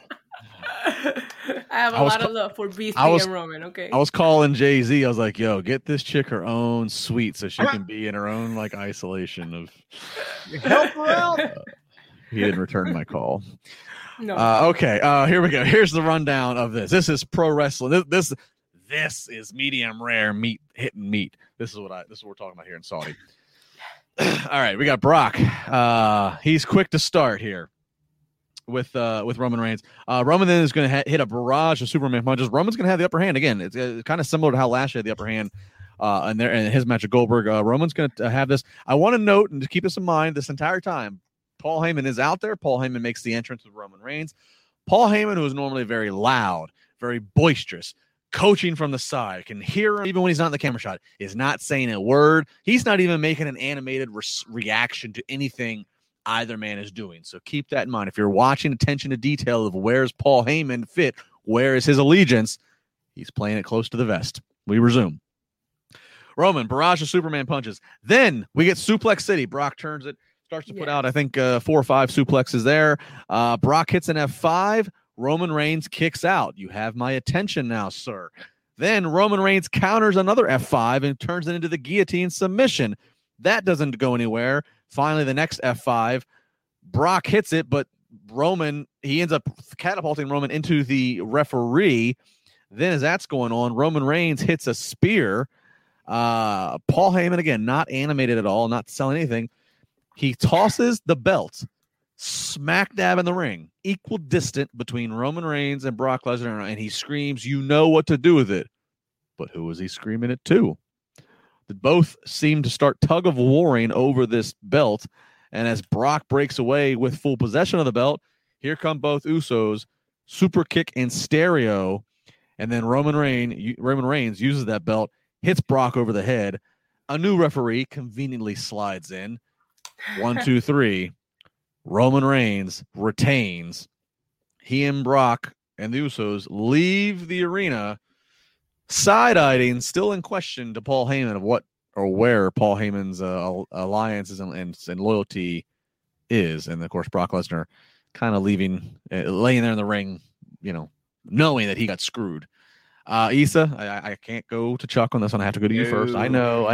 I have a lot of love for Beastie and Roman. Okay. I was calling Jay-Z. I was like, "Yo, get this chick her own suite so she can be in her own like isolation of help her out." He didn't return my call. No. Okay. Here we go. Here's the rundown of this. This is pro wrestling. This is medium rare meat hitting meat. This is what we're talking about here in Saudi. All right, we got Brock. He's quick to start here with Roman Reigns. Roman then is going to hit a barrage of Superman punches. Roman's going to have the upper hand again. It's kind of similar to how Lashley had the upper hand in his match with Goldberg. Roman's going to have this. I want to note and to keep this in mind this entire time. Paul Heyman is out there. Paul Heyman makes the entrance with Roman Reigns. Paul Heyman, who is normally very loud, very boisterous, coaching from the side, can hear him even when he's not in the camera shot, is not saying a word. He's not even making an animated reaction to anything either man is doing. So keep that in mind. If you're watching attention to detail of where's Paul Heyman fit, where is his allegiance, he's playing it close to the vest. We resume. Roman, barrage of Superman punches. Then we get Suplex City. Brock turns it, starts to put out, I think, 4 or 5 suplexes there. Brock hits an F5. Roman Reigns kicks out. You have my attention now, sir. Then Roman Reigns counters another F5 and turns it into the guillotine submission. That doesn't go anywhere. Finally, the next F5, Brock hits it, but Roman, he ends up catapulting Roman into the referee. Then as that's going on, Roman Reigns hits a spear. Paul Heyman, again, not animated at all, not selling anything. He tosses the belt smack dab in the ring equal distant between Roman Reigns and Brock Lesnar, and he screams, "You know what to do with it." But who is he screaming it to? Both seem to start tug of warring over this belt, and as Brock breaks away with full possession of the belt, here come both Usos, super kick in stereo, and then Roman Reigns uses that belt, hits Brock over the head. A new referee conveniently slides in. 1, 2, 3. Roman Reigns retains. He and Brock and the Usos leave the arena, side-eyeing, still in question to Paul Heyman of what or where Paul Heyman's alliances and loyalty is. And, of course, Brock Lesnar kind of laying there in the ring, knowing that he got screwed. Issa, I can't go to Chuck on this one. I have to go to you first. I know.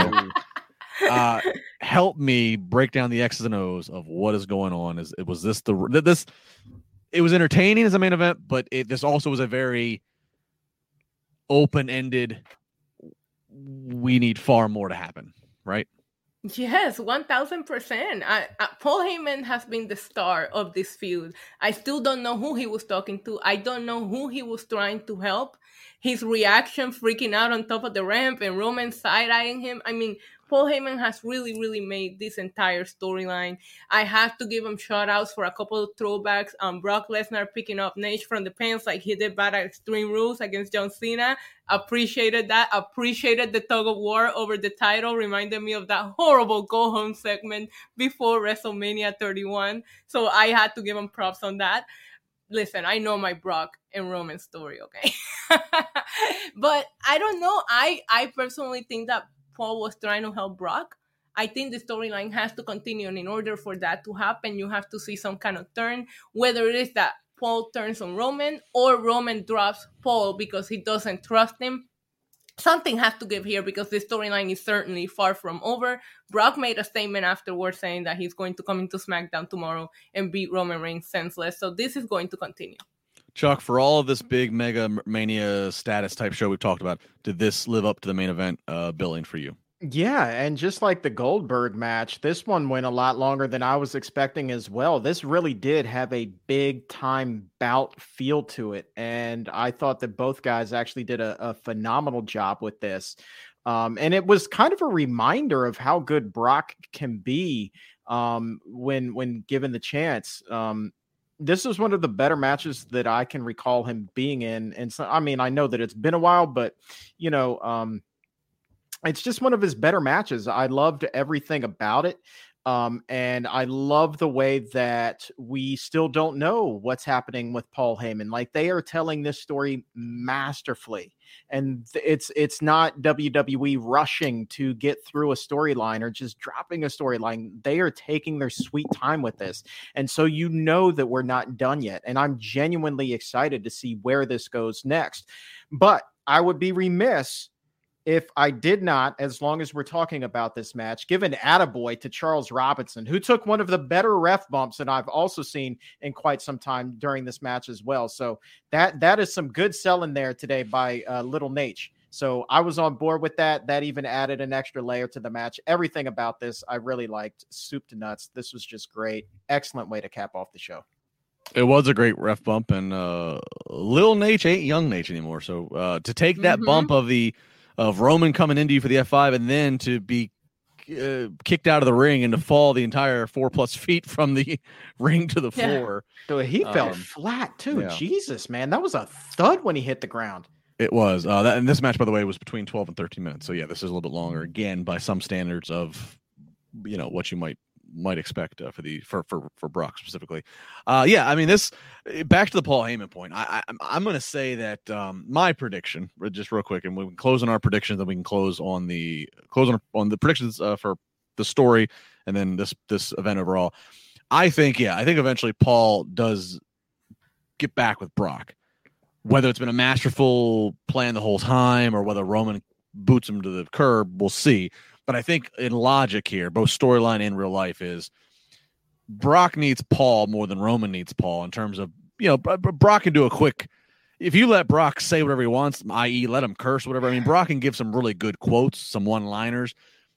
Help me break down the X's and O's of what is going on. It was entertaining as a main event, but this also was a very open-ended. We need far more to happen, right? Yes, 1000%. Paul Heyman has been the star of this feud. I still don't know who he was talking to. I don't know who he was trying to help. His reaction, freaking out on top of the ramp, and Roman side-eyeing him. I mean, Paul Heyman has really, really made this entire storyline. I have to give him shout-outs for a couple of throwbacks. Brock Lesnar picking up Nate from the pants like he did back at Extreme Rules against John Cena. Appreciated that. Appreciated the tug of war over the title. Reminded me of that horrible go-home segment before WrestleMania 31. So I had to give him props on that. Listen, I know my Brock and Roman story, okay? But I don't know. I personally think that Paul was trying to help Brock. I think the storyline has to continue, and in order for that to happen, you have to see some kind of turn, whether it is that Paul turns on Roman or Roman drops Paul because he doesn't trust him. Something has to give here because the storyline is certainly far from over. Brock made a statement afterwards saying that he's going to come into SmackDown tomorrow and beat Roman Reigns senseless. So this is going to continue. Chuck, for all of this big Mega Mania status type show we've talked about, did this live up to the main event billing for you? Yeah, and just like the Goldberg match, this one went a lot longer than I was expecting as well. This really did have a big time bout feel to it, and I thought that both guys actually did a phenomenal job with this. And it was kind of a reminder of how good Brock can be when given the chance. This is one of the better matches that I can recall him being in. And so, I mean, I know that it's been a while, but it's just one of his better matches. I loved everything about it. And I love the way that we still don't know what's happening with Paul Heyman. Like, they are telling this story masterfully. And it's not WWE rushing to get through a storyline or just dropping a storyline. They are taking their sweet time with this. And so you know that we're not done yet. And I'm genuinely excited to see where this goes next. But I would be remiss if I did not, as long as we're talking about this match, give an attaboy to Charles Robinson, who took one of the better ref bumps that I've also seen in quite some time during this match as well. So that is some good selling there today by Little Nate. So I was on board with that. That even added an extra layer to the match. Everything about this I really liked, soup to nuts. This was just great. Excellent way to cap off the show. It was a great ref bump, and Lil Nate ain't young Nate anymore. So to take that bump of Roman coming into you for the F5 and then to be kicked out of the ring and to fall the entire 4+ feet from the ring to the floor. So he fell flat too. Yeah. Jesus, man. That was a thud when he hit the ground. It was. And this match, by the way, was between 12 and 13 minutes. So yeah, this is a little bit longer again by some standards of, what you might expect for Brock specifically. I mean, this, back to the Paul Heyman point. I'm going to say that my prediction, just real quick, and we can close on our predictions, then we can close on the predictions for the story, and then this event overall. I think eventually Paul does get back with Brock, whether it's been a masterful plan the whole time or whether Roman boots him to the curb. We'll see. But I think in logic here, both storyline and real life, is Brock needs Paul more than Roman needs Paul in terms of, Brock can do a quick, if you let Brock say whatever he wants, i.e. let him curse, whatever. I mean, Brock can give some really good quotes, some one-liners.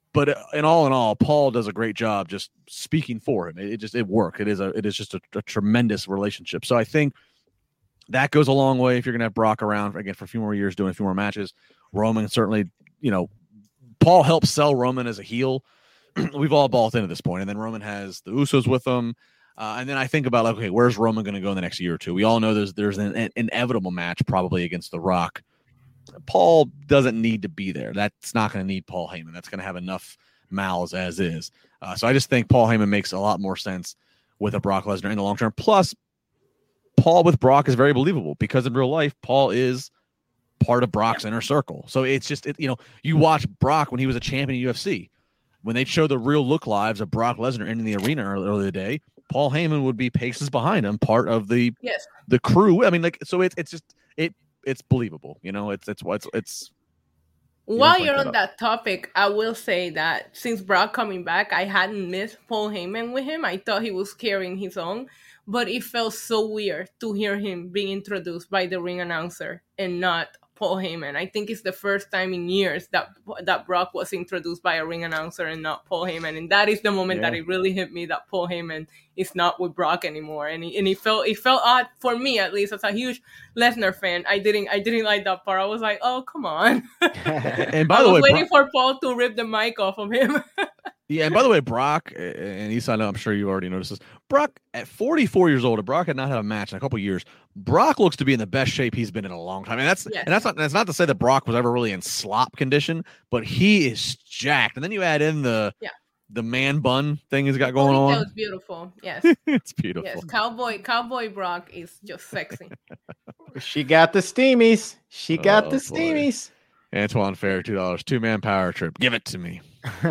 but in all, Paul does a great job just speaking for him. It worked. It is just a tremendous relationship. So I think that goes a long way if you're going to have Brock around again for a few more years, doing a few more matches. Roman certainly, Paul helps sell Roman as a heel. We've all bought in at this point, and then Roman has the Usos with him. And then I think about, like, okay, where's Roman going to go in the next year or two? We all know there's an inevitable match probably against The Rock. Paul doesn't need to be there. That's not going to need Paul Heyman. That's going to have enough mouths as is. So I just think Paul Heyman makes a lot more sense with a Brock Lesnar in the long term. Plus, Paul with Brock is very believable because in real life, Paul is part of Brock's inner circle. So it's just, you watch Brock when he was a champion in UFC. When they show the real look lives of Brock Lesnar in the arena earlier today, Paul Heyman would be paces behind him, part of the crew. I mean, like, so it's believable, it's. While you're on that topic, I will say that since Brock coming back, I hadn't missed Paul Heyman with him. I thought he was carrying his own, but it felt so weird to hear him being introduced by the ring announcer and not Paul Heyman. I think it's the first time in years that Brock was introduced by a ring announcer and not Paul Heyman, and that is the moment that it really hit me that Paul Heyman is not with Brock anymore. And it felt odd for me, at least as a huge Lesnar fan. I didn't like that part. I was like, oh, come on. And by the way, waiting for Paul to rip the mic off of him. Yeah, and by the way, Brock, and Issa, I know I'm sure you already noticed this, Brock, at 44 years old, if Brock had not had a match in a couple of years, Brock looks to be in the best shape he's been in a long time. And that's not to say that Brock was ever really in slop condition, but he is jacked. And then you add in the man bun thing he's got going on. That was beautiful. Yes. It's beautiful. Yes, Cowboy Brock is just sexy. She got the steamies. Steamies. Antoine Fair, $2, 2-man power trip. Give it to me.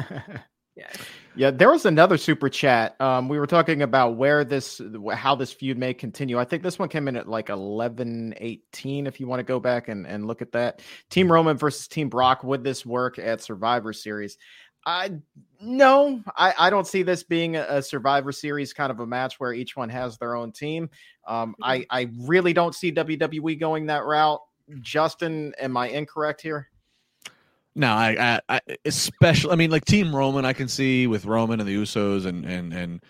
Yeah, there was another super chat. We were talking about how this feud may continue. I think this one came in at like 11:18. If you want to go back and look at that, Team Roman versus Team Brock. Would this work at Survivor Series? No, I don't see this being a Survivor Series kind of a match where each one has their own team. I really don't see WWE going that route. Justin, am I incorrect here? No, I especially, I mean, like Team Roman, I can see with Roman and the Usos and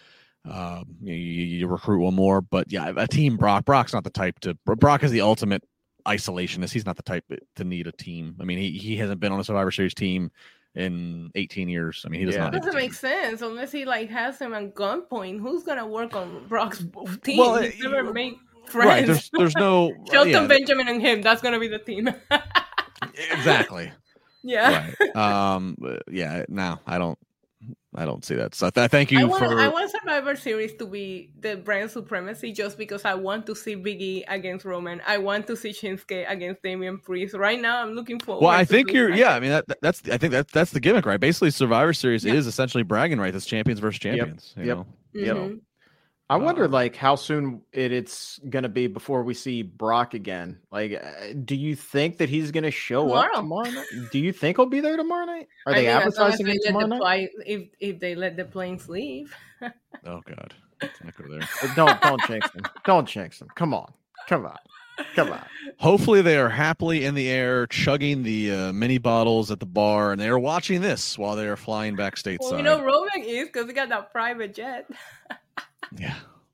you recruit one more, but yeah, a Team Brock. Brock's not the type Brock is the ultimate isolationist. He's not the type to need a team. I mean, he hasn't been on a Survivor Series team in 18 years. I mean, he does not. It doesn't make sense unless he has him at gunpoint. Who's gonna work on Brock's team? Well, He's never made friends. Right, there's no Shelton Benjamin and him. That's gonna be the team. Exactly. Yeah. Right. No, I don't see that. So thank you I want Survivor Series to be the brand supremacy just because I want to see Big E against Roman. I want to see Shinsuke against Damian Priest. Right now, I'm looking forward. Well, I think I mean that's the gimmick, right? Basically, Survivor Series is essentially bragging rights. It's champions versus champions. Yep. You know? I wonder, how soon it's going to be before we see Brock again. Do you think that he's going to show up tomorrow night? Do you think he'll be there tomorrow night? Are they advertising it tomorrow night? If they let the planes leave. Oh, God. Let's not go there. Don't jinx them. Don't jinx them. Come on. Hopefully they are happily in the air, chugging the mini bottles at the bar, and they are watching this while they are flying back stateside. Well, Roman is because he got that private jet. Yeah.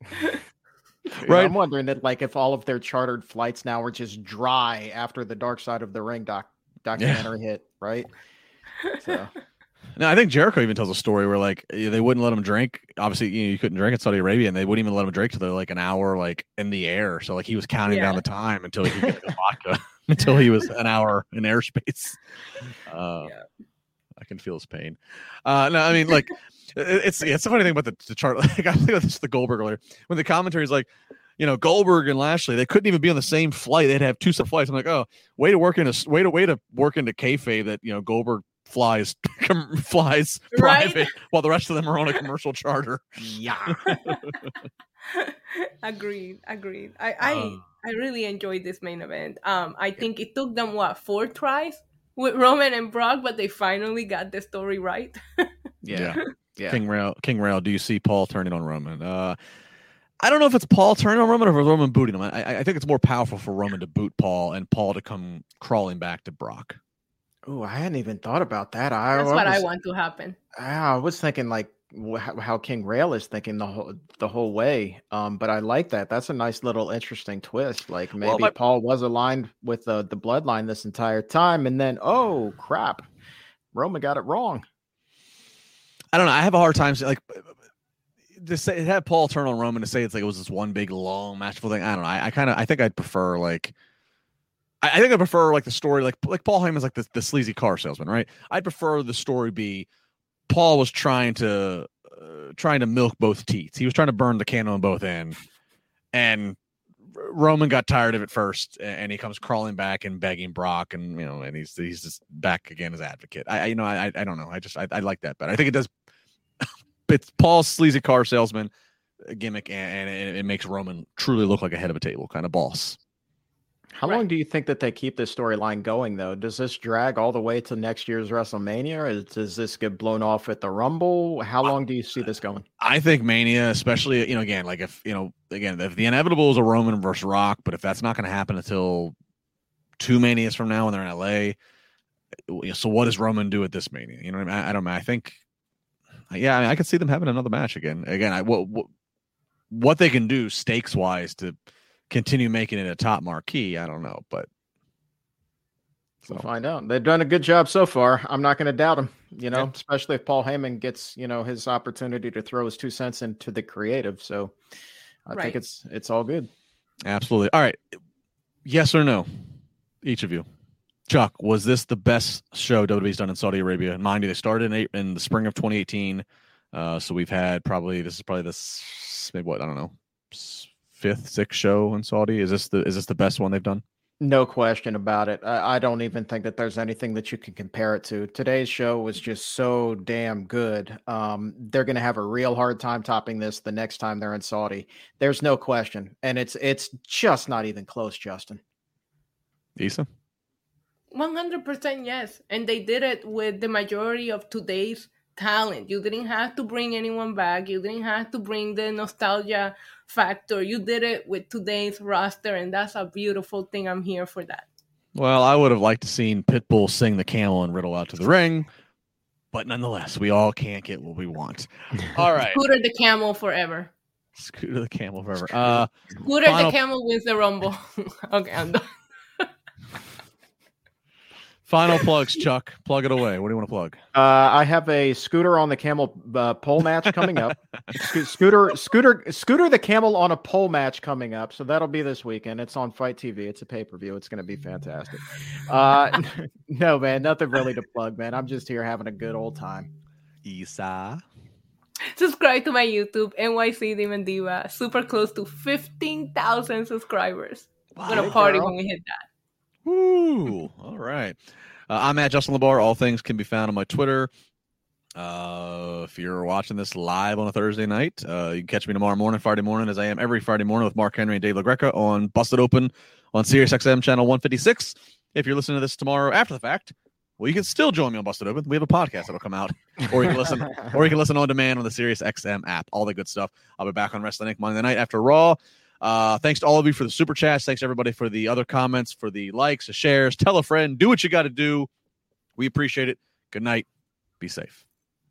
Right. I'm wondering that if all of their chartered flights now are just dry after the Dark Side of the Ring documentary hit, right? So now I think Jericho even tells a story where they wouldn't let him drink. Obviously, you couldn't drink in Saudi Arabia, and they wouldn't even let him drink till they're an hour in the air. So he was counting down the time until he could get the vodka until he was an hour in airspace. I can feel his pain. No, I mean it's a funny thing about the chart. I think about this the Goldberg earlier when the commentary is Goldberg and Lashley, they couldn't even be on the same flight. They'd have two separate flights. I'm way to work into kayfabe that Goldberg flies private while the rest of them are on a commercial charter. Yeah. Agreed. I really enjoyed this main event. I think it took them 4 tries with Roman and Brock, but they finally got the story right. Yeah. King Rail, do you see Paul turning on Roman? I don't know if it's Paul turning on Roman or if Roman booting him. I think it's more powerful for Roman to boot Paul and Paul to come crawling back to Brock. Oh, I hadn't even thought about that. That's what I want to happen. I was thinking like how King Rail is thinking the whole way. But I like that. That's a nice little interesting twist. Like maybe Paul was aligned with the bloodline this entire time, and then oh crap, Roman got it wrong. I don't know. I have a hard time like to say have Paul turn on Roman to say it's like it was this one big long matchful thing. I don't know. I think I'd prefer like. I think I prefer like the story like Paul Heyman's like the sleazy car salesman, right? I'd prefer the story be Paul was trying to milk both teats. He was trying to burn the candle on both ends, and Roman got tired of it first, and he comes crawling back and begging Brock, and and he's just back again as advocate. I don't know. I like that better. I think it does. It's Paul's sleazy car salesman gimmick, and it makes Roman truly look like a head of a table kind of boss. How long do you think that they keep this storyline going, though? Does this drag all the way to next year's WrestleMania, or does this get blown off at the Rumble? How long do you see this going? I think Mania, especially, again, like if the inevitable is a Roman versus Rock, but if that's not going to happen until 2 Manias from now when they're in LA, so what does Roman do at this Mania? You know what I mean? I don't know. I think, I could see them having another match again. Again, what they can do stakes wise to continue making it a top marquee, I don't know, but we'll find out. They've done a good job so far. I'm not going to doubt them, especially if Paul Heyman gets, his opportunity to throw his 2 cents into the creative. So I think it's all good. Absolutely. All right. Yes or no, each of you. Chuck, was this the best show WWE's done in Saudi Arabia? Mind you, they started in the spring of 2018. So we've had this is probably maybe what, I don't know, 5th, 6th show in Saudi. Is this the best one they've done? No question about it. I don't even think that there's anything that you can compare it to. Today's show was just so damn good. They're going to have a real hard time topping this the next time they're in Saudi. There's no question. And it's just not even close, Justin. Issa? 100% yes. And they did it with the majority of today's talent. You didn't have to bring anyone back. You didn't have to bring the nostalgia factor. You did it with today's roster, and that's a beautiful thing. I'm here for that. Well, I would have liked to seen Pitbull sing the Camel and Riddle out to the ring, but nonetheless, we all can't get what we want. All right. Scooter the Camel forever. Scooter the Camel forever. Scooter the Camel wins the Rumble. Okay, I'm done. Final plugs, Chuck. Plug it away. What do you want to plug? I have a Scooter on the Camel pole match coming up. Scooter the Camel on a pole match coming up. So that'll be this weekend. It's on Fight TV. It's a pay-per-view. It's going to be fantastic. No, man, nothing really to plug, man. I'm just here having a good old time. Isa. Subscribe to my YouTube, NYC Demon Diva. Super close to 15,000 subscribers. Wow. I'm going to party when we hit that. Woo! All right. I'm at Justin LeBar. All things can be found on my Twitter. If you're watching this live on a Thursday night, you can catch me tomorrow morning, Friday morning, as I am every Friday morning with Mark Henry and Dave LaGreca on Busted Open on SiriusXM channel 156. If you're listening to this tomorrow after the fact, well, you can still join me on Busted Open. We have a podcast that'll come out, or you can listen on demand on the SiriusXM app. All the good stuff. I'll be back on Wrestling Inc. Monday night after Raw. Thanks to all of you for the super chats. Thanks everybody for the other comments, for the likes, the shares. Tell a friend. Do what you got to do. We appreciate it. Good night. Be safe.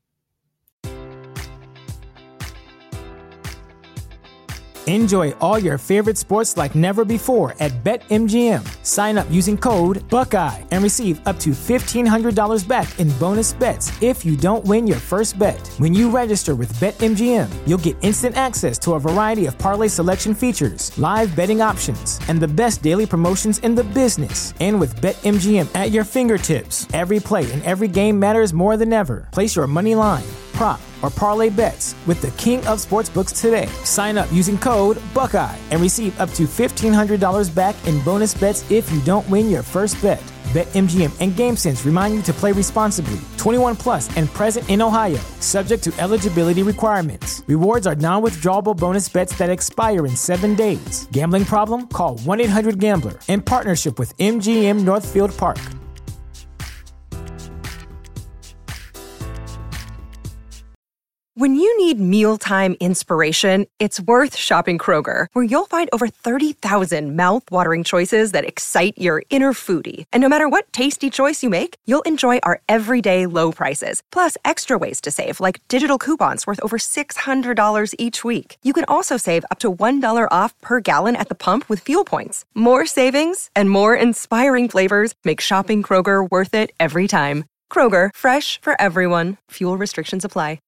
Enjoy all your favorite sports like never before at BetMGM. Sign up using code Buckeye and receive up to $1,500 back in bonus bets if you don't win your first bet. When you register with BetMGM, you'll get instant access to a variety of parlay selection features, live betting options, and the best daily promotions in the business. And with BetMGM at your fingertips, every play and every game matters more than ever. Place your money line, prop, or parlay bets with the king of sportsbooks today. Sign up using code Buckeye and receive up to $1,500 back in bonus bets if you don't win your first bet. BetMGM and GameSense remind you to play responsibly. 21 plus and present in Ohio, subject to eligibility requirements. Rewards are non-withdrawable bonus bets that expire in 7 days. Gambling problem? Call 1-800-GAMBLER. In partnership with MGM Northfield Park. When you need mealtime inspiration, it's worth shopping Kroger, where you'll find over 30,000 mouth-watering choices that excite your inner foodie. And no matter what tasty choice you make, you'll enjoy our everyday low prices, plus extra ways to save, like digital coupons worth over $600 each week. You can also save up to $1 off per gallon at the pump with fuel points. More savings and more inspiring flavors make shopping Kroger worth it every time. Kroger, fresh for everyone. Fuel restrictions apply.